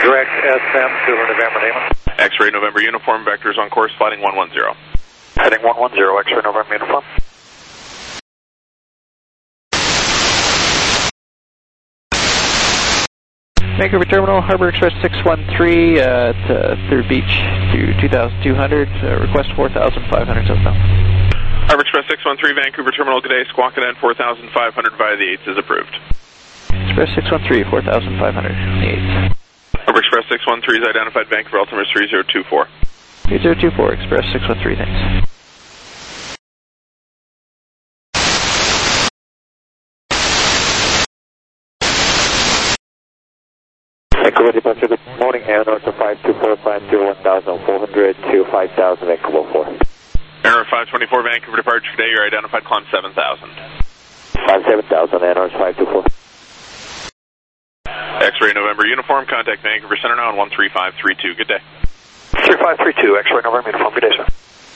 Direct SM to November Lima. X-ray November uniform, vectors on course, flighting 110. Heading 110, X-ray November uniform. Vancouver Terminal, Harbor Express 613 at 3rd Beach to 2200, request 4,500 southbound. Harbor Express 613, Vancouver Terminal, good day, Squawk Cadet 4,500 via the 8s is approved. Express 613, 4,500, the 8s. Harbor Express 613 is identified, Vancouver altimeter 3024. 3024, Express 613, thanks. Vancouver departure, good morning, air north of 524, climb to 1,400 to 5,000, Vancouver 4. Air 524, Vancouver departure today, you're identified, climb 7,000. 7,000, air north 524. X-ray November uniform, contact Vancouver Center now on 13532, good day. 3532, X-ray November uniform, good day, sir.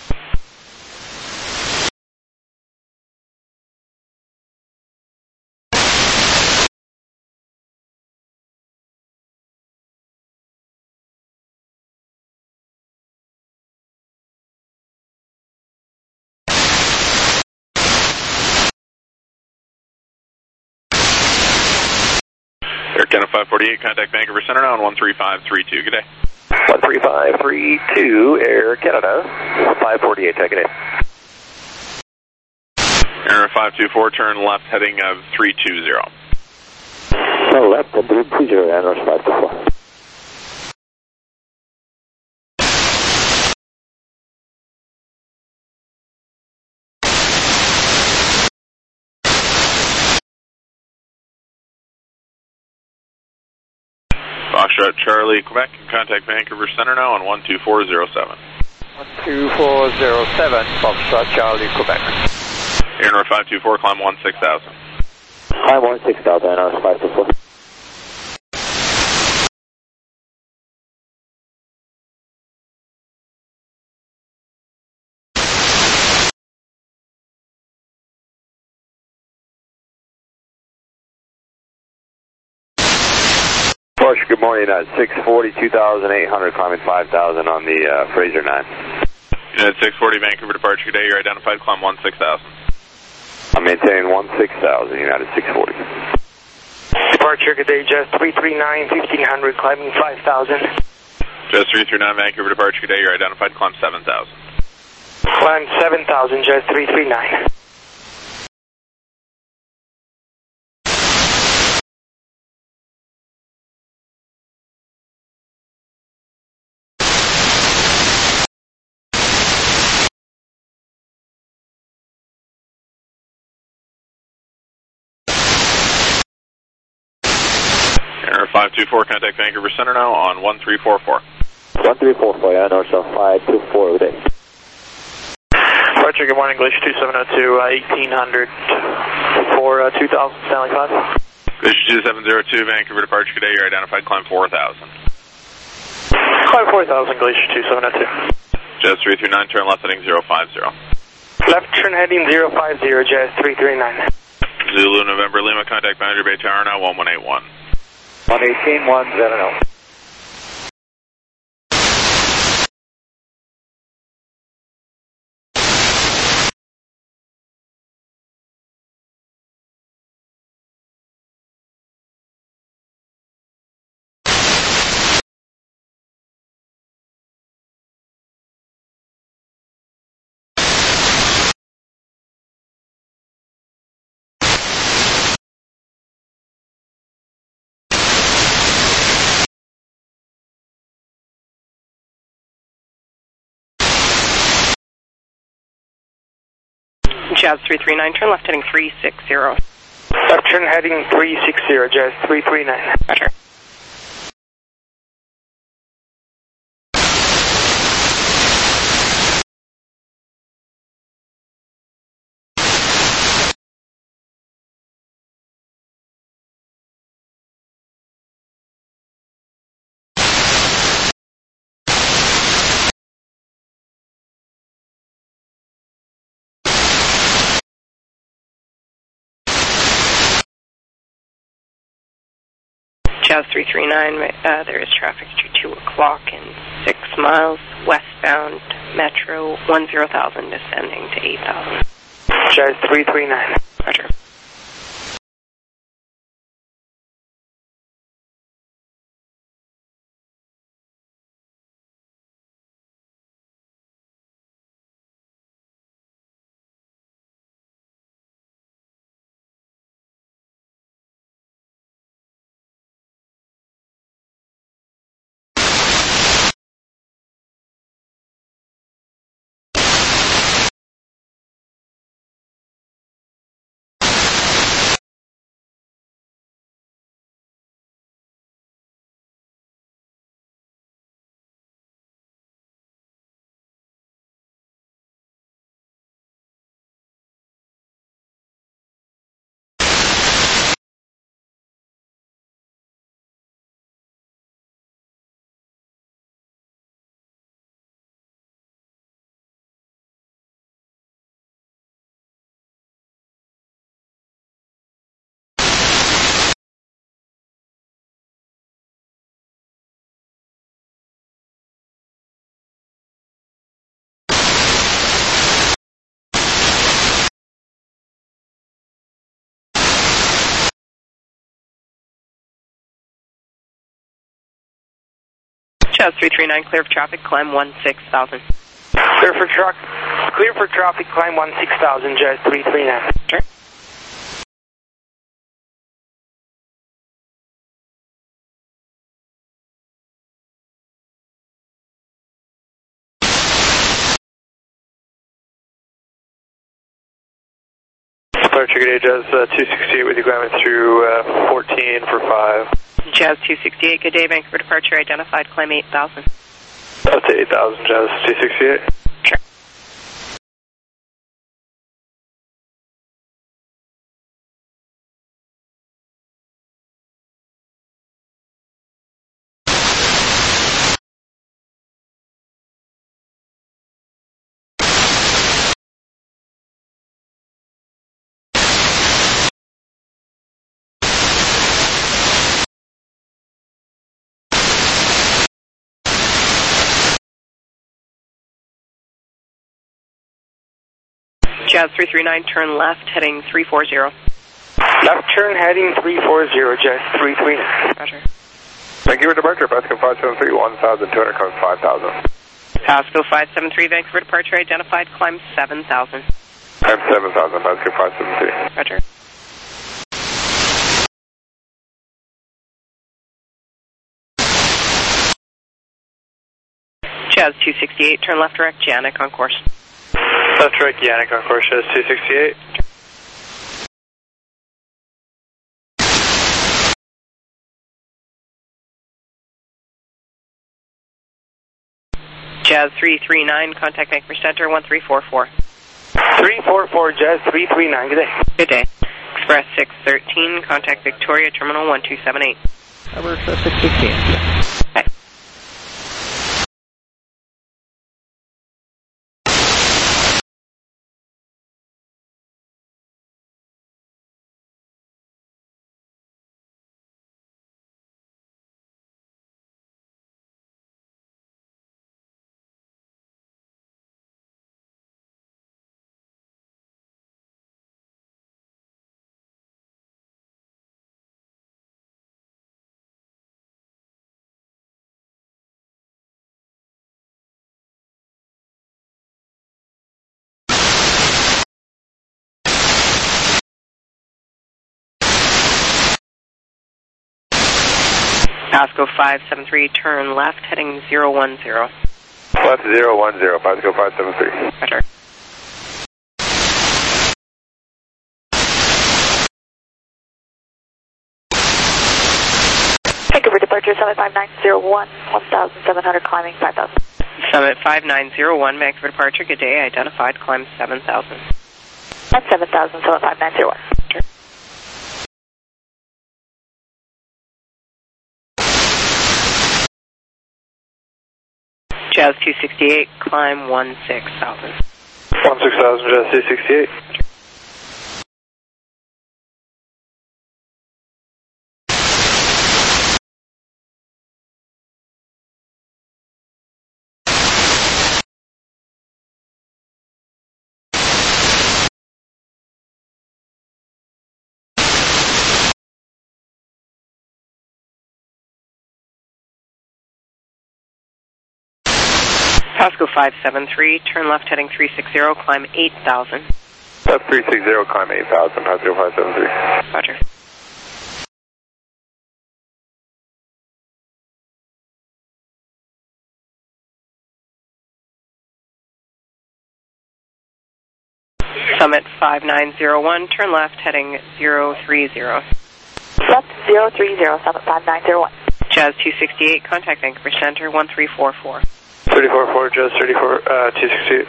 Air Canada 548, contact Vancouver Center now on 13532, good day. 13532, Air Canada 548, good day. Air 524, turn left heading 320. Turn left at 320, Air North 524. Foxtrot Charlie, Quebec, contact Vancouver Center now on 12407. 12407, Foxtrot Charlie, Quebec. Air North 524, climb 16,000. Climb 16,000, Air North 524. Good morning, 640, 2,800, climbing 5,000 on the Fraser 9. United 640, Vancouver departure today, you're identified, climb 16,000. I'm maintaining 16,000, United 640. Departure, good day, Jazz 339, 1,500, climbing 5,000. Jazz 339, Vancouver departure today, you're identified, climb 7,000. Climb 7,000, Jazz 339. Air 524, contact Vancouver Center now on 1344. 1344, yeah, North 524, good day. Departure, good morning, Glacier 2702, 1,800 for 2,000, Stanley class. Glacier 2702, Vancouver departure today, you're identified, climb 4,000. Climb 4,000, Glacier 2702. Jazz 339, turn left heading 050. Left turn heading 050, Jazz 339. Zulu November Lima, contact Boundary Bay Tower now 1181. 118, 170. Jazz 339, turn left heading 360. Left turn heading 360, Jazz 339. Roger. Jazz 339, there is traffic to 2 o'clock and 6 miles westbound Metro 10,000 descending to 8,000. Jazz 339. Roger. Jazz 339, clear for traffic, climb 16,000. Clear for traffic, climb 16,000, Jazz 339. Sure. Departure, good day, Jazz 268 with you, climbing through 14 for 5. Jazz 268, good day, Vancouver departure identified, climb 8,000. Up to 8,000, Jazz 268. Sure. Jazz 339, turn left, heading 340. Left turn heading 340, Jazz 339. Roger. Vancouver departure, Pasco 573, 1,200, climb 5,000. Pasco 573, Vancouver departure identified, climb 7,000. Climb 7,000, Pasco 573. Roger. Jazz 268, turn left direct, Janik on course. Left direct, Yannick on course, Jazz 268. Jazz 339, contact Vancouver Center 1344. 344, Jazz 339, good day. Good day. Express 613, contact Victoria Terminal 1278. Harbor Express 615. Bye. Pasco 573, turn left, heading 010. Left 010, Pasco 573. Roger. Vancouver departure, Summit 5901, 1,700, climbing 5,000. Summit 5901, Vancouver departure, good day, identified, climb 7,000. At 7,000, Summit 5901. Sure. Jazz 268, climb 16,000. 16,000, Jazz 268. Pasco 573, turn left heading 360, climb 8,000. That's 360, climb 8,000, Pasco 573. Roger. Summit 5901, turn left heading 030. Left 030, Summit 5901. Jazz 268, contact Vancouver Center 1344. 344, Jazz 268.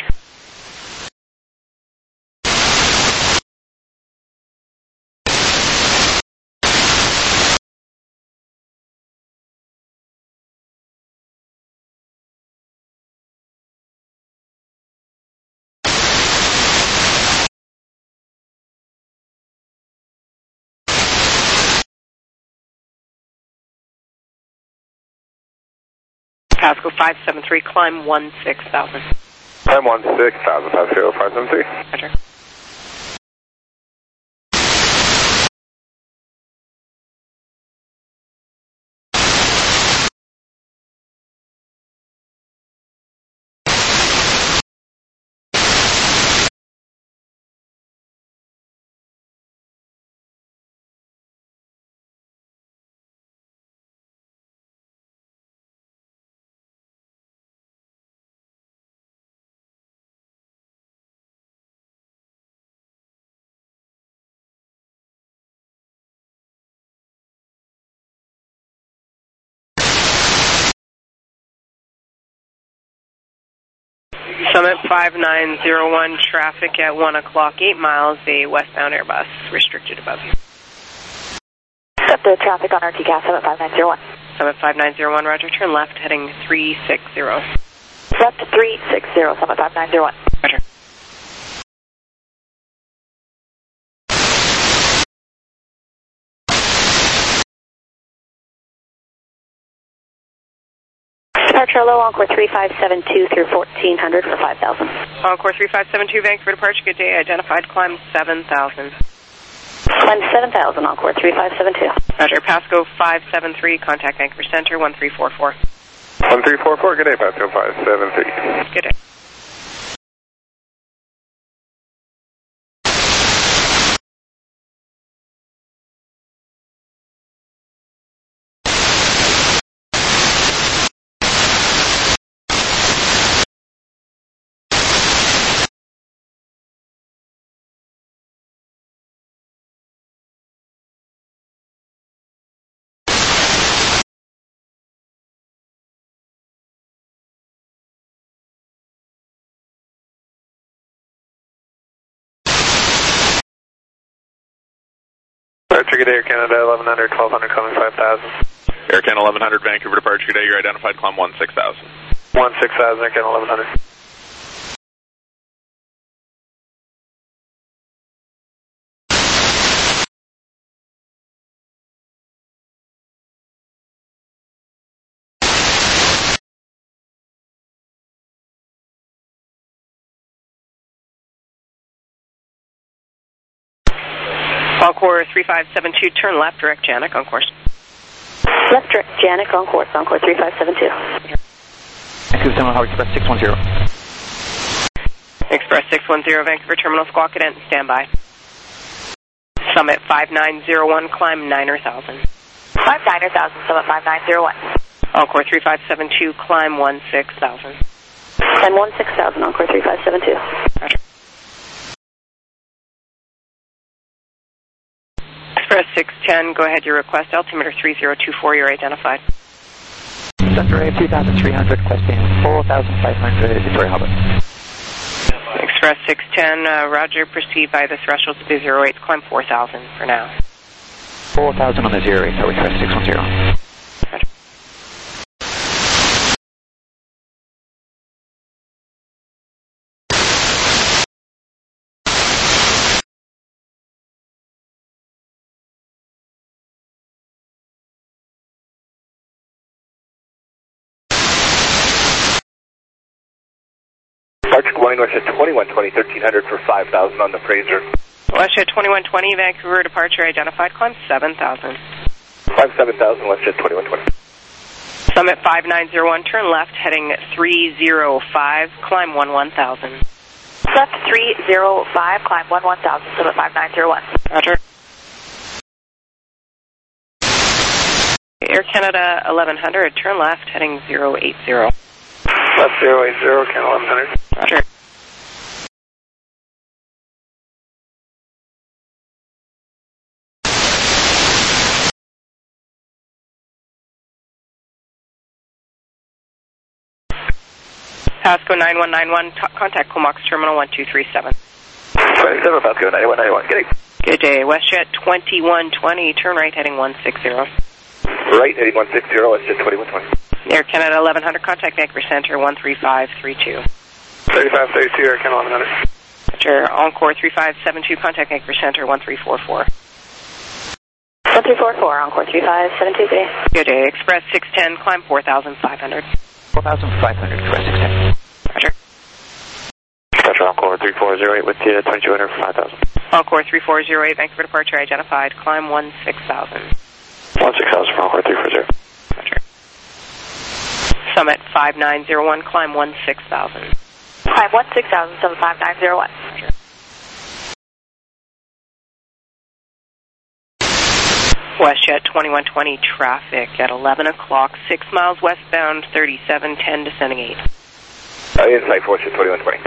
Pasco 573, climb 16,000. Climb 16,000, Pasco 573. Roger. Summit 5901, traffic at 1 o'clock, 8 miles, a westbound Airbus restricted above you. Accept the traffic on RTCAS, Summit 5901. Summit 5901, roger, turn left heading 360. Left 360, Summit 5901. Roger. Departure low, Encore 3572 through 1400 for 5,000. Encore 3572, Vancouver departure, good day, identified, climb 7,000. Climb 7,000, Encore 3572. Roger, Pasco 573, contact Vancouver Center 1344. 1344, good day, Pasco 573. Good day. Good day, Air Canada 1100, 1200, coming 5,000. Air Canada 1100, Vancouver departure, good day, you're identified, climb 16,000. 16,000, Air Canada 1100. Encore 3572, turn left, direct Janik, on course. Left direct Janik, on course, Encore 3572. Vancouver Terminal, Express 610. Express 610, Vancouver Terminal, Squawk Cadet, standby. Summit 5901, climb 9,000. Climb 9,000, Summit 5901. Encore 3572, climb 16,000. Climb 16,000, Encore 3572. Roger. Express 610, go ahead, your request. Altimeter 3024, you're identified. Center A 2,300, requesting 4,500, Victoria Harbour. Express 610, roger, proceed by the thresholds of the 08, climb 4,000 for now. 4,000 on the 08, so Express 610. Roger. Departure going WestJet 2120, 1300 for 5,000 on the Fraser. WestJet 2120, Vancouver departure identified, climb 7,000. Climb 7,000, WestJet 2120. Summit 5901, turn left, heading 305, climb 1000. Left 305, climb 1000, Summit 5901. Roger. Air Canada 1100, turn left, heading 080. Left 080, Canada 1100. Roger. Pasco 9191, contact Comox Terminal 1237. 27, Pasco 9191, good day. Good day. WestJet 2120, turn right, heading 160. Right, heading 160, WestJet 2120. Air Canada 1100, contact Vancouver Center 13532. 3532, Air Canada 1100. Roger. Encore 3572, contact Vancouver Center 1344. 1344, Encore 35723. Good day. Express 610, climb 4500. 4,500, Express 610. Roger. Roger, Encore 3408 with you, 2200 for 5000. Encore 3408, Vancouver departure identified, climb 16,000. 16,000 for Encore 340. Roger. Summit 5901, climb 16,000. Climb 16,000, Summit 5901. Roger. WestJet 2120, traffic at 11 o'clock, 6 miles westbound, 3710, descending 8. Inside WestJet 2120.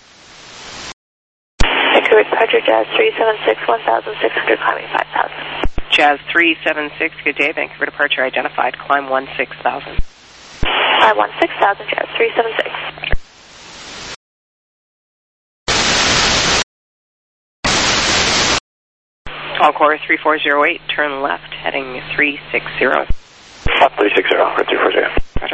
Vancouver departure, Jazz 376, 1,600, climbing 5,000. Jazz 376, good day, Vancouver departure identified, climb 16,000. Climb 16,000, Jazz 376. Roger. Encore 3408, turn left, heading 360. Left 360, Encore 340. Roger.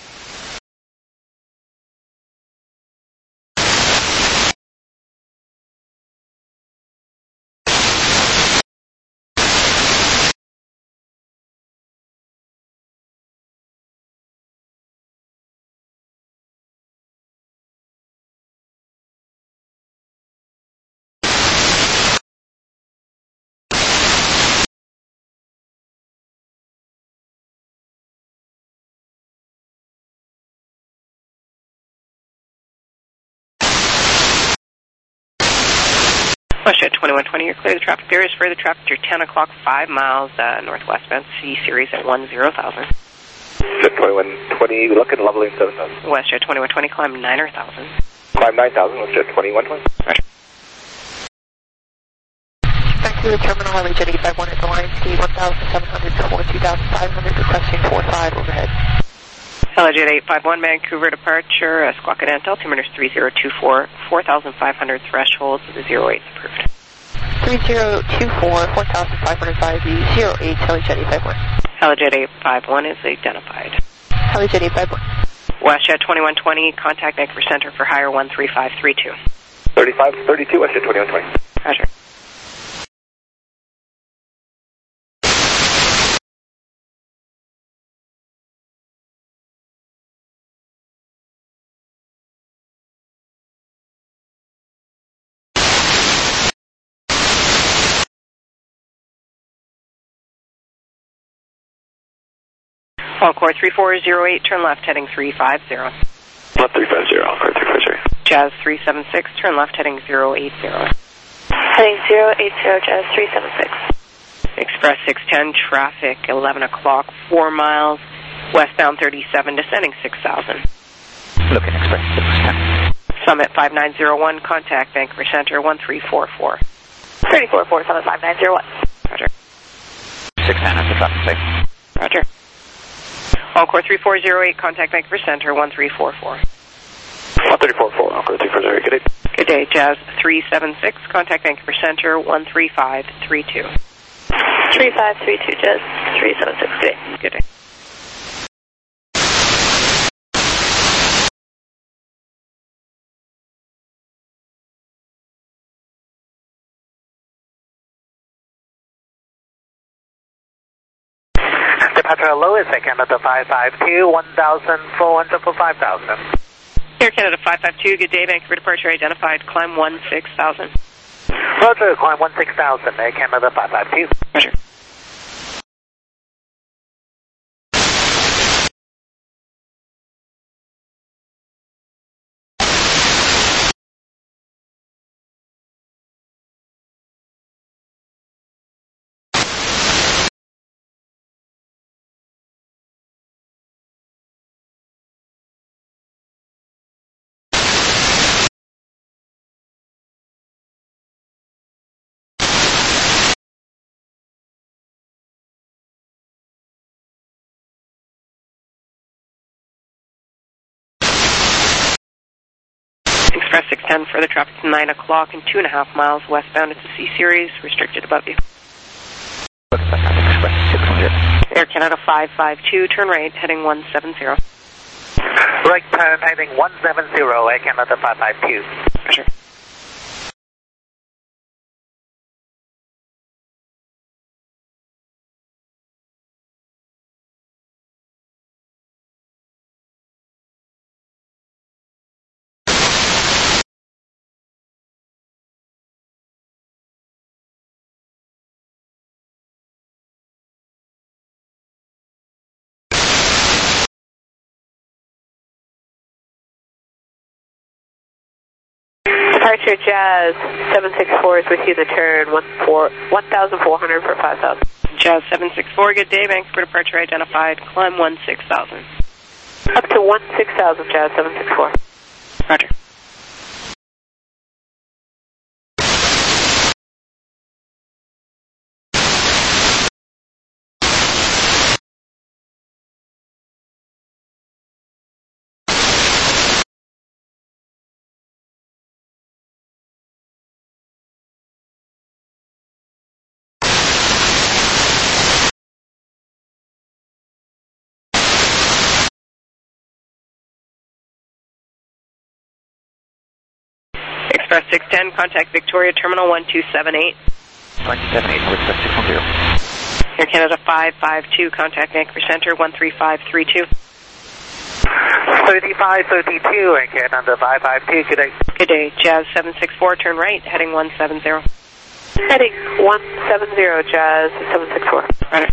WestJet 2120, you're clear. The traffic there is further traffic to 10 o'clock, 5 miles northwestbound, C series at 10,000. Jet 2120, looking lovely in 7,000. WestJet 2120, climb 9,000. Climb 9,000, WestJet 2120. Roger. Vancouver Terminal, Highway Jet 851 at the line, speed 1,700 to 2,500, requesting 45 overhead. Hello, Jet 851, Vancouver departure, Squawk altimeter 3024, 4,500 threshold, 08 approved. 3024, 4,505, 08, Hello Jet 851. Hello, Jet 851 is identified. Hello Jet 851. WestJet 2120, contact Vancouver Center for higher 13532. 3532, WestJet 2120. Roger. Encore 3408, turn left, heading 350. Left 350, Encore 350. Jazz 376, turn left, heading 080. Heading 080, Jazz 376. Express 610, traffic 11 o'clock, 4 miles, westbound 37, descending 6,000. Looking Express 610. Summit 5901, contact Vancouver Center 1344. 3044, Summit 5901. Roger. 610 at the traffic safe. Roger. Encore 3408, contact Vancouver Center 1344. 1344, Encore 340, good day. Good day, Jazz 376, contact Vancouver Center 13532. 3532, Jazz 376, good day. Good day. Departure Lewis, Air Canada 552, 1,400 for 5,000. Air Canada 552, good day, Vancouver departure identified, climb 16,000. Roger, climb 16,000, Air Canada 552. Roger. Express 610, further traffic to 9 o'clock and 2.5 miles westbound. It's a C series, restricted above you. Express 610. Air Canada 552, turn right, heading 170. Right turn, heading 170, Air Canada 552. Roger. Departure Jazz 764 is with you, the turn 1,400 for 5,000. Jazz 764, good day, Vancouver departure identified, climb 16,000. Up to 16,000, Jazz 764. Roger. Express 610, contact Victoria Terminal 1278. 1278, Express 610. Air Canada 552, contact Vancouver Centre 13532. 3532, Air Canada 552, good day. Good day, Jazz 764, turn right, heading 170. Heading 170, Jazz 764. Roger.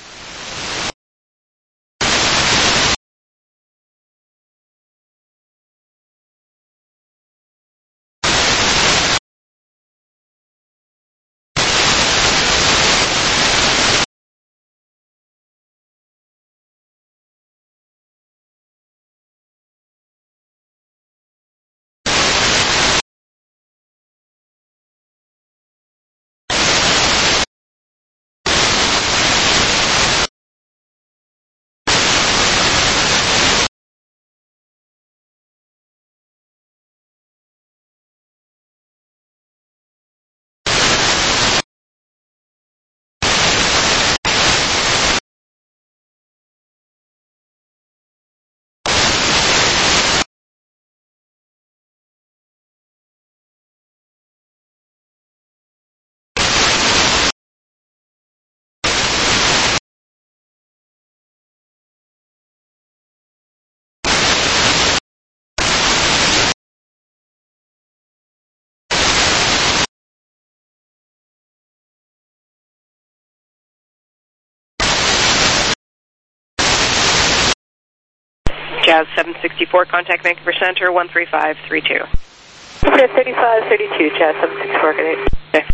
Jazz 764, contact Vancouver Centre 13532. 3532, Jazz 764, good day. Okay.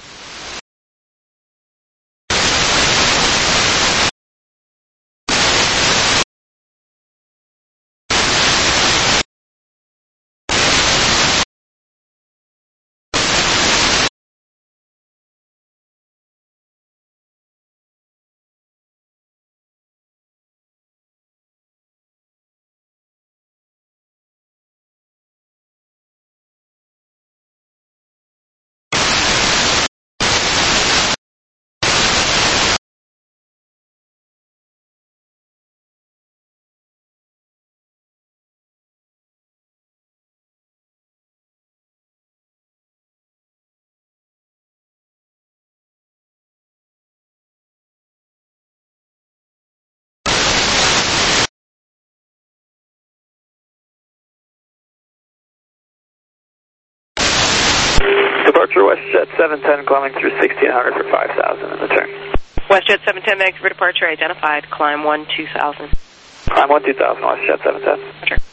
Departure WestJet 710, climbing through 1600 for 5,000 in the turn. WestJet 710, Vancouver departure identified, climb 12,000. Climb 12,000, WestJet 710. Roger.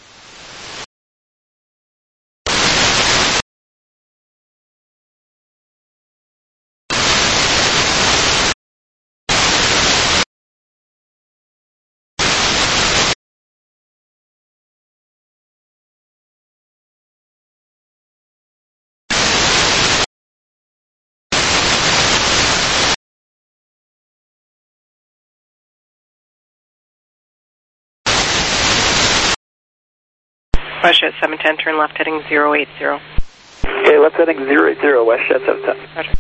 WestJet 710, turn left heading 080. Okay, left heading 080, WestJet 710. Roger.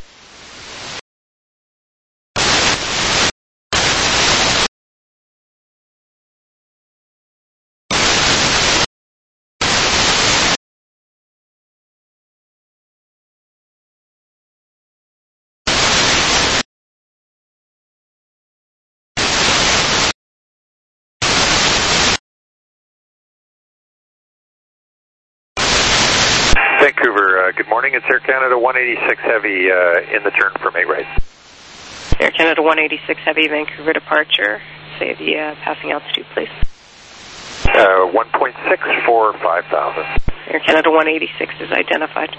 Vancouver, good morning. It's Air Canada 186 Heavy in the turn for May right. Air Canada 186 Heavy, Vancouver departure. Say the passing altitude, please. 1.6 for 5,000. Air Canada 186 is identified.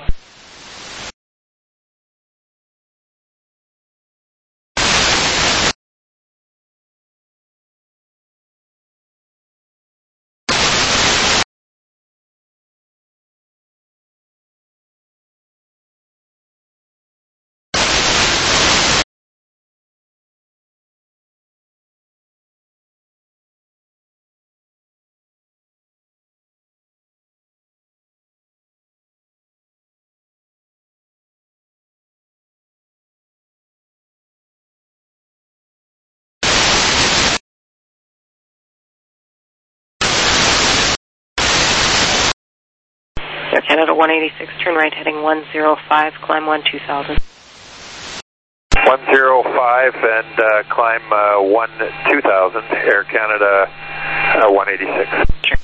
Air Canada 186, turn right heading 105, climb 2000. 105 and climb 2000, Air Canada 186. Sure.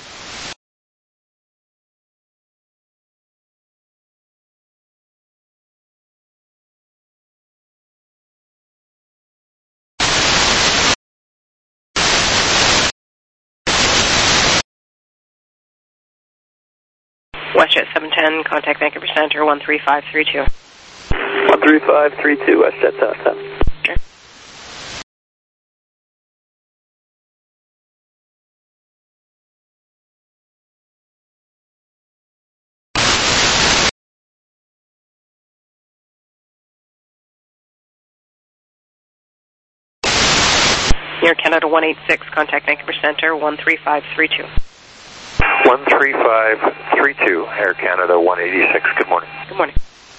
WestJet 710, contact Vancouver Center 13532. 13532, WestJet 710. Sure. Air Canada 186, contact Vancouver Center 13532. 13532, Air Canada 186. Good morning. Good morning.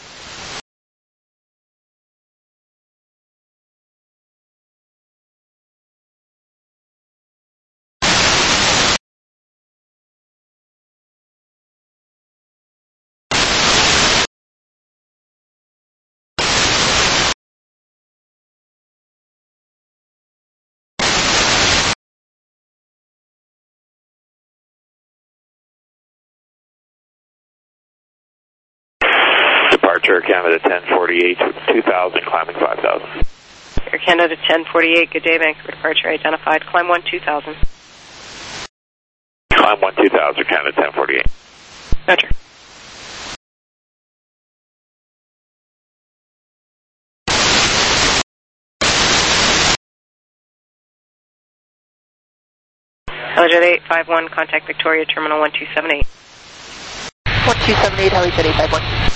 Departure Canada 1048, 2000, climbing 5000. Air Canada 1048, good day, Vancouver departure identified, climb 2000. Climb 2000, Canada 1048. Roger. Helijet 851, contact Victoria Terminal 1278. 1278, Helijet 851.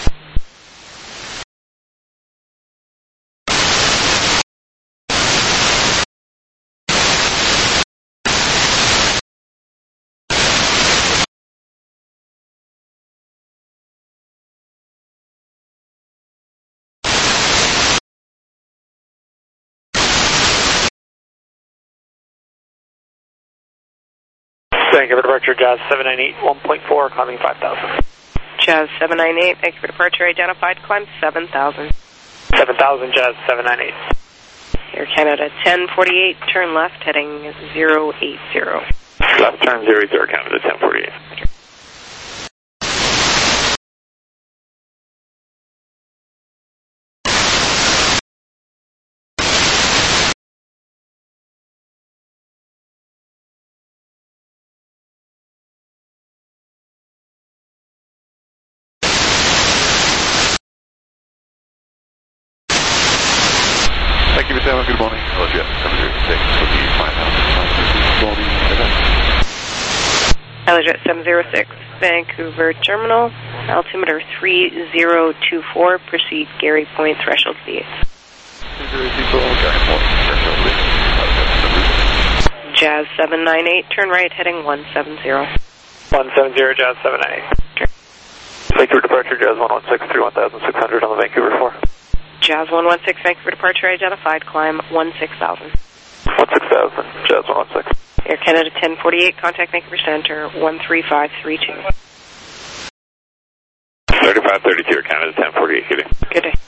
Vancouver departure, Jazz 798, 1.4, climbing 5,000. Jazz 798, Vancouver departure identified, climb 7,000. 7,000, Jazz 798. Air Canada 1048, turn left heading 080. Left turn 080, Canada 1048. Roger. Thank you, Mr. Good morning. Helijet 706 for the 5,000 morning event. Helijet 706, Vancouver Terminal, altimeter 3024, proceed Gary Point, threshold V8. Jazz 798, turn right heading 170. 170, Jazz 798. Vancouver departure, Jazz 116 through 1,600 on the Vancouver 4. Jazz 116, Vancouver departure identified, climb 16,000. 16,000, Jazz 116. Air Canada 1048, contact Vancouver Center 13532. 3532, Air Canada 1048, good day. Good day.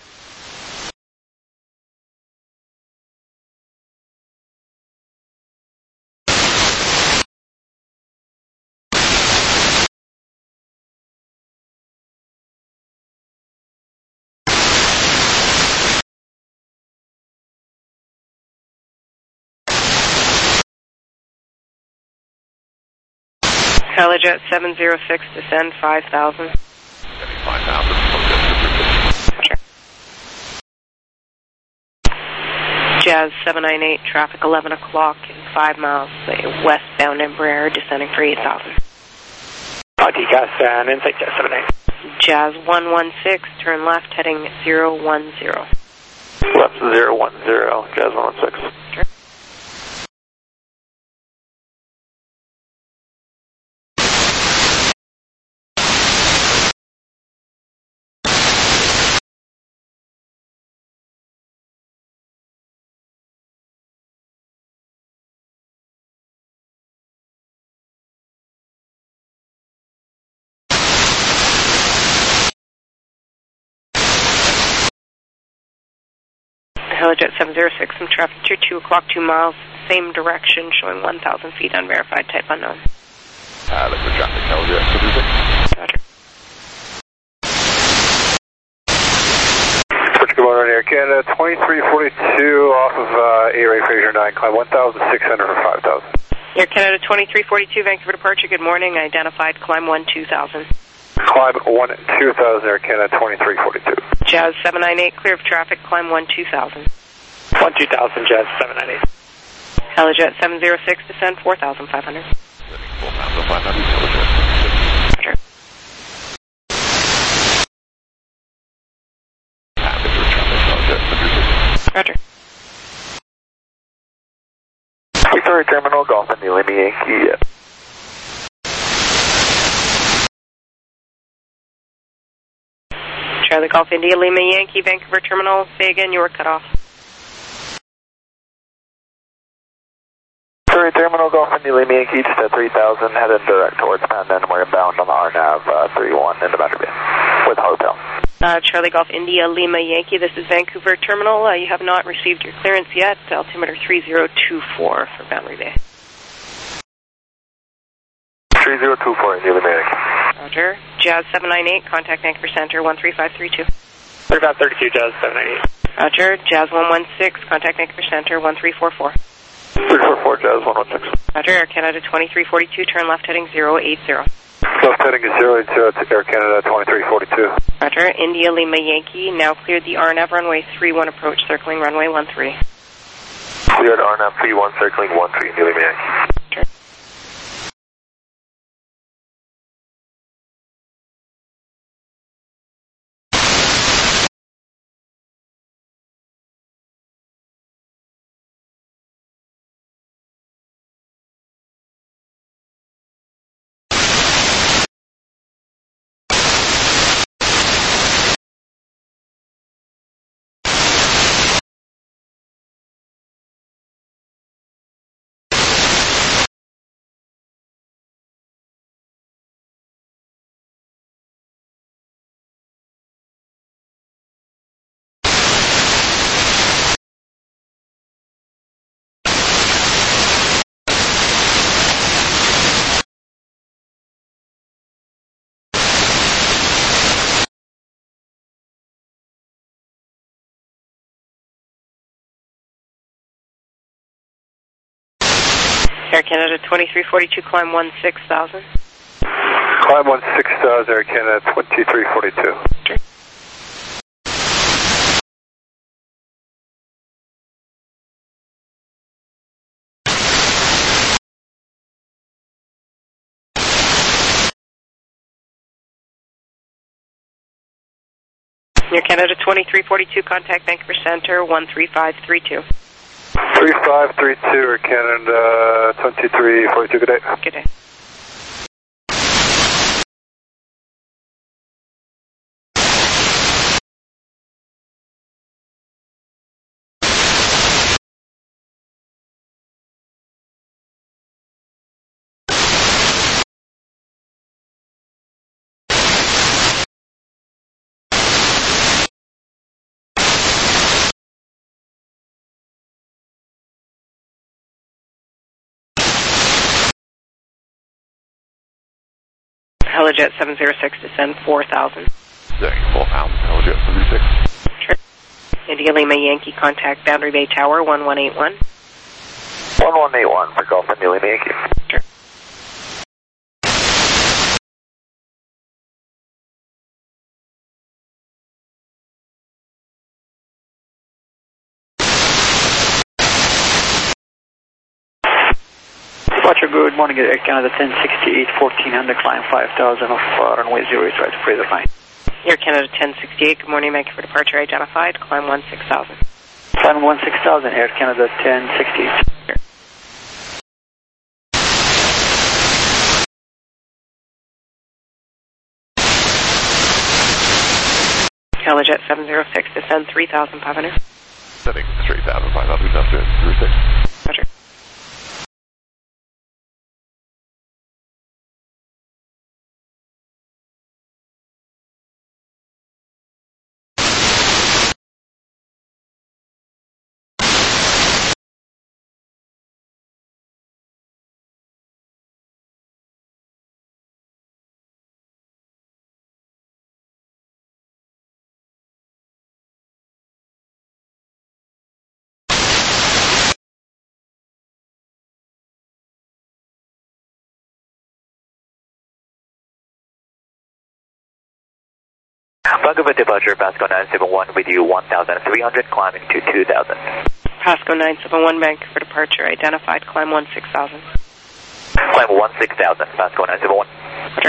Helijet 706, descend 5,000. 5,000. Sure. Jazz 798, traffic 11 o'clock in 5 miles, westbound Embraer, descending for 8,000. TCAS and Insight Jazz 798. Jazz 116, turn left, heading 010. Left 010, Jazz 116. Sure. Helijet 706, some traffic to 2 o'clock, 2 miles, same direction, showing 1,000 feet, unverified, type unknown. Liquid traffic, Helijet 706. Roger. Good morning, Air Canada 2342 off of A-Ray Fraser 9, climb 1,600 for 5,000. Air Canada 2342, Vancouver departure, good morning, identified, climb 12,000. Climb 12,000, Air Canada 2342. Jazz 798, clear of traffic, climb 12,000. 12,000, Jazz 798. Helijet 706, descend 4,500. 4,500, Helijet. Roger. Roger. Victoria Terminal, Golf and Lima Yankee. Charlie Golf India Lima Yankee, Vancouver Terminal. Say again, you were cut off. Victoria Terminal, Golf India Lima Yankee, just at 3,000, headed direct towards Pandan. We're inbound on the RNAV 31 into Boundary Bay with hotel. Charlie Golf India Lima Yankee, this is Vancouver Terminal. You have not received your clearance yet. Altimeter 3024 for Boundary Bay. 3024 India Lima Yankee. Roger. Jazz 798, contact Vancouver Center 13532. 3532, Jazz 798. Roger. Jazz 116, contact Vancouver Center 1344. 344, Jazz 116. Roger. Air Canada 2342, turn left heading 080. Left heading is 080 to Air Canada 2342. Roger. India Lima Yankee, now cleared the RNAV runway 31 approach, circling runway 13. Cleared RNAV 31, circling 13, India Lima Yankee. Roger. Air Canada 2342, climb 16,000. Climb 16,000, Air Canada 2342. Sure. Air Canada 2342, contact Vancouver Center 13532. 3532, Air Canada 2342, good day. Good day. Helijet 706, descend 4,000. Descending 4,000, Helijet 76. Sure. India Lima Yankee, contact Boundary Bay Tower 1181. 1181 for Golf India Lima Yankee. Sure. Departure, good morning, Air Canada 1068, 1400, climb 5,000 off runway 08, right to Fraser Fine. Air Canada 1068, good morning, Vancouver departure identified, climb 16,000. Climb 16,000, Air Canada 1068. Sure. Helijet 706, descend 3,500. Descending 3,500, descend 36. Roger. Vancouver departure, Pasco 971 with you 1,300, climbing to 2,000. Pasco 971, Vancouver departure identified, climb 16,000. Climb 16,000, Pasco 971. Roger.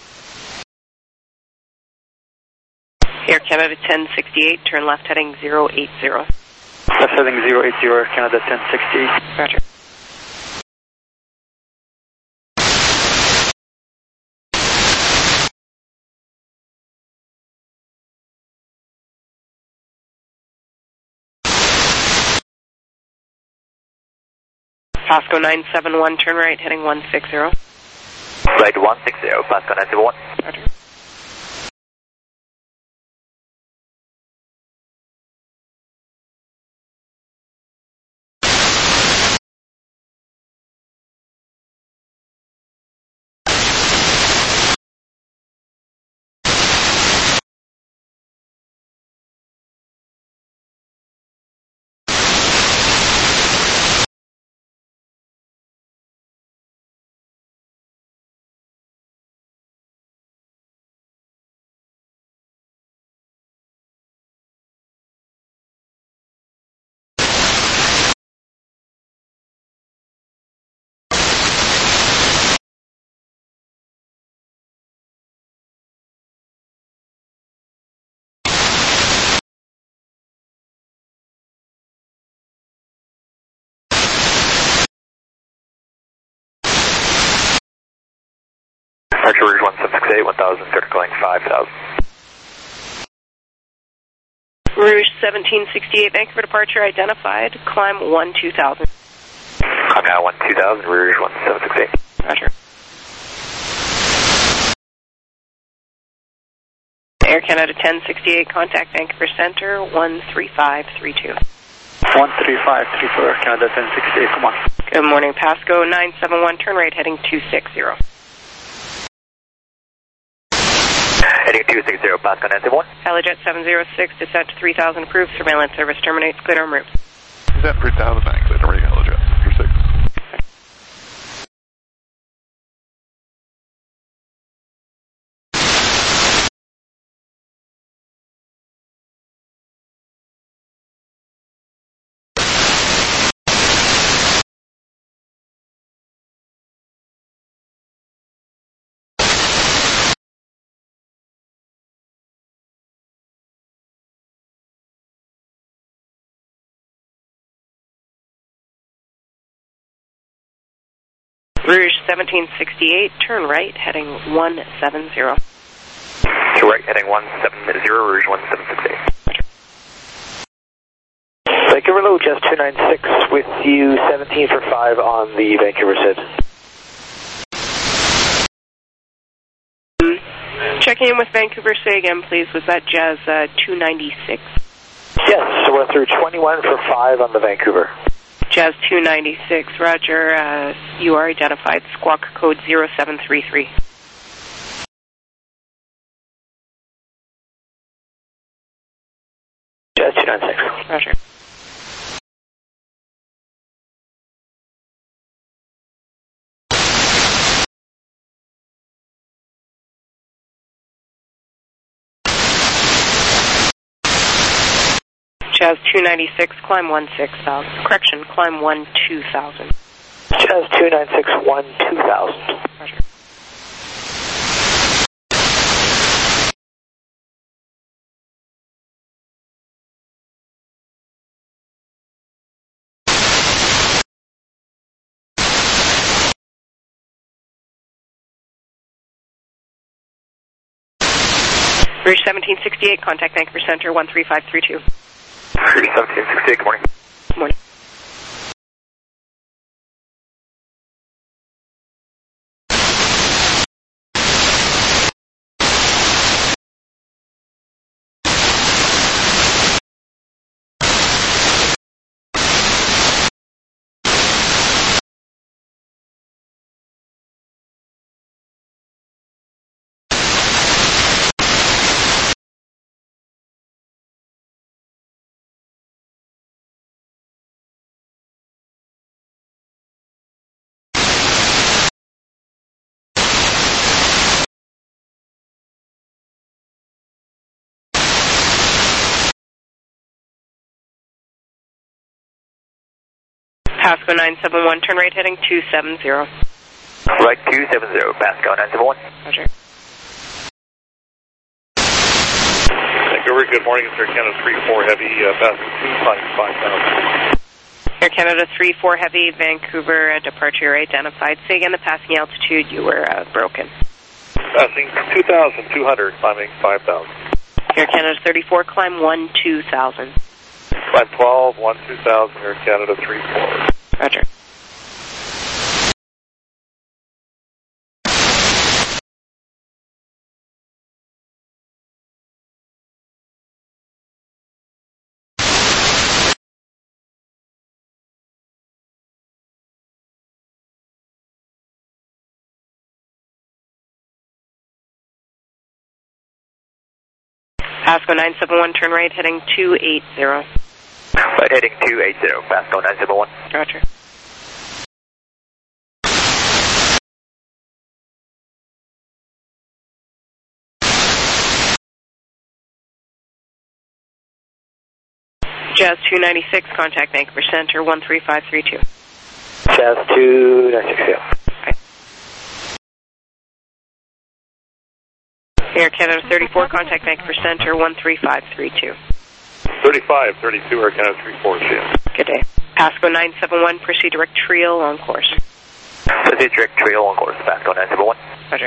Air Canada 1068, turn left heading 080. Left heading 080, Air Canada 1068. Roger. Pasco 971, turn right, heading 160. Right 160, Pasco 971. Roger. Departure Rouge 1768, 1,000, circling 5,000. Rouge 1768, Vancouver departure identified, climb 12,000. Climb now 12,000, Rouge 1768. Roger. Air Canada 1068, contact Vancouver Center 13532. 13532, Air Canada 1068, come on. Good morning, Pasco 971, turn right heading 260. Heading 260, Pasco 971. Helijet 706, descent to 3,000 approved, surveillance service terminates, clear en route. Descent 3,000, clear to radio, Helijet 36. Rouge 1768, turn right, heading 170. To right, heading 170, Rouge 1768. Vancouver Low, just 296 with you, 17 for 5 on the Vancouver SID. Checking in with Vancouver, say again, please. Was that Jazz 296? Yes, so we're through 21 for 5 on the Vancouver. Jazz 296, Roger. You are identified. Squawk code 0733. Jazz 296. Roger. Jazz 296, climb 16,000. Correction, climb 12,000. Jazz 296, 12,000. Roger. Bridge 1768, contact Vancouver Center 13532. Bridge 1768, good morning. Good morning. Pasco 971, turn right heading 270. Right 270, Pasco 971. Roger. Vancouver, good morning. It's Air Canada 3-4 Heavy, Pasco 255,000. Air Canada 3-4 Heavy, Vancouver, departure identified. Say again the passing altitude, you were broken. Passing 2,200, climbing 5,000. Air Canada 34, climb 12,000. Climb 12, 12,000, Air Canada 3-4. Roger. Pasco 971, turn right heading 280. Right heading 280, Pasco 971. Roger. Jazz 296, contact Vancouver Center 13532. Jazz 296, yeah. Air Canada 34, contact Vancouver Center 13532. 3532, Air Canada 3-4, yeah. Good day. Pasco 971, proceed direct trail on course. Proceed direct trail on course, Pasco 971. Roger.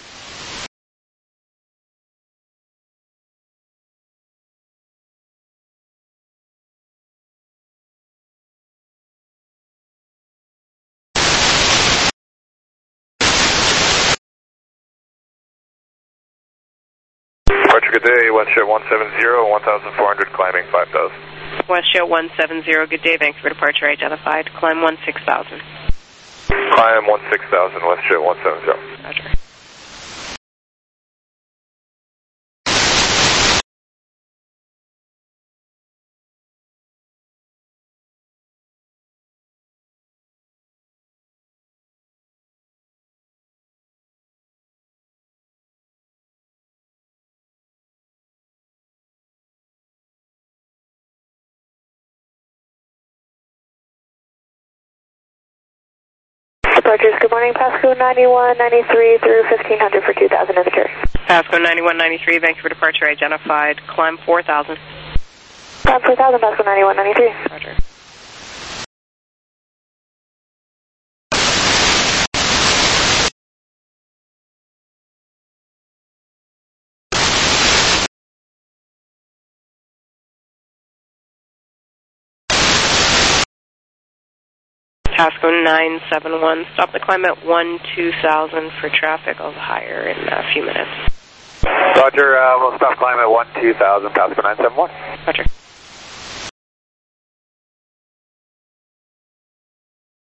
Departure, good day. WestJet 170, 1,400, climbing 5,000. WestJet 170, good day. Vancouver departure identified. Climb 16,000. Climb 16,000, WestJet 170. Roger. Departures, good morning, Pasco 9193 through 1500 for 2,000 in the carry. Pasco 9193, Vancouver departure identified. Climb 4,000. Climb 4,000, Pasco 9193. Roger. Pasco 971, stop the climb at 12,000 for traffic. I'll hire in a few minutes. Roger, we'll stop climb at 12,000, Pasco 971. Roger.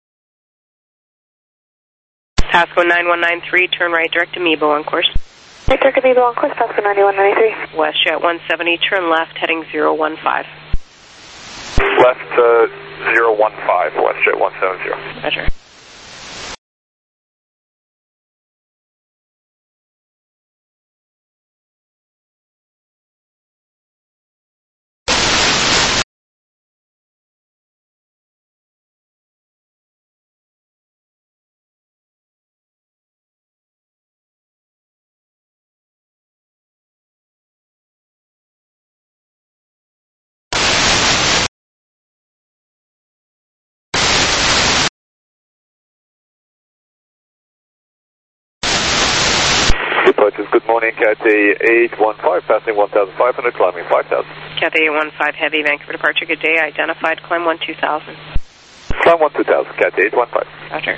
Pasco 9193, turn right direct to Mebo on course. Victor, could be long course, Pasco 9193. WestJet 170, turn left, heading 015. Left 015, WestJet 170. Roger. Departures, good morning, Cathay 815, passing 1,500, climbing 5,000. Cathay 815 Heavy, Vancouver departure, good day, identified, climb 12000. Climb 12000, Cathay 815. Roger.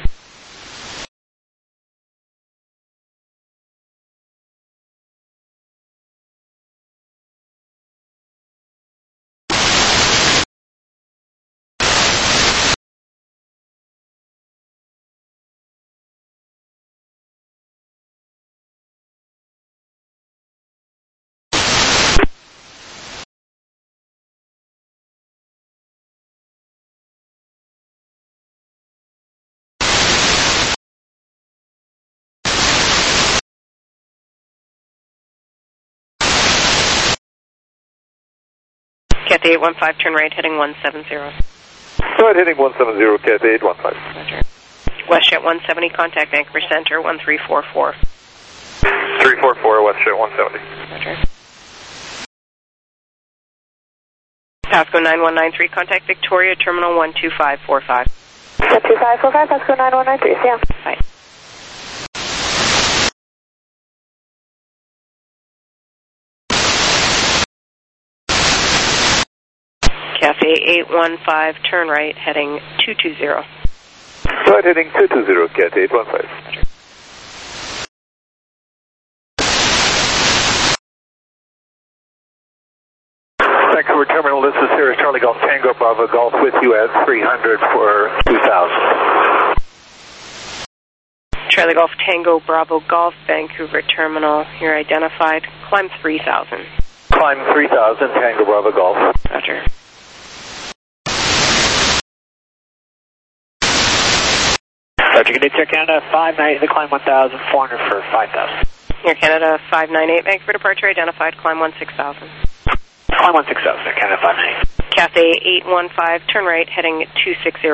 Cathay 815, turn right, heading 170. Right, heading 170, Cathay 815. Roger. WestJet 170, contact Vancouver Center 1344. 344, WestJet 170. Roger. Pasco 9193, contact Victoria, terminal 12545. 12545, Pasco 9193, see ya. Bye. Cathay 815, turn right, heading 220. Right, heading 220, Cathay 815. Vancouver Terminal, this is Sierra Charlie Golf Tango Bravo Golf with you at 300 for 2,000. Charlie Golf Tango Bravo Golf, Vancouver Terminal, you're identified, climb 3000. Climb 3,000, Tango Bravo Golf. Roger. Roger, good day, Air Canada 598, the climb 1,400 for 5,000. Air Canada 598, Vancouver departure, identified, climb 16,000. Climb 16,000, Air Canada 598. Cathay 815, turn right, heading 260.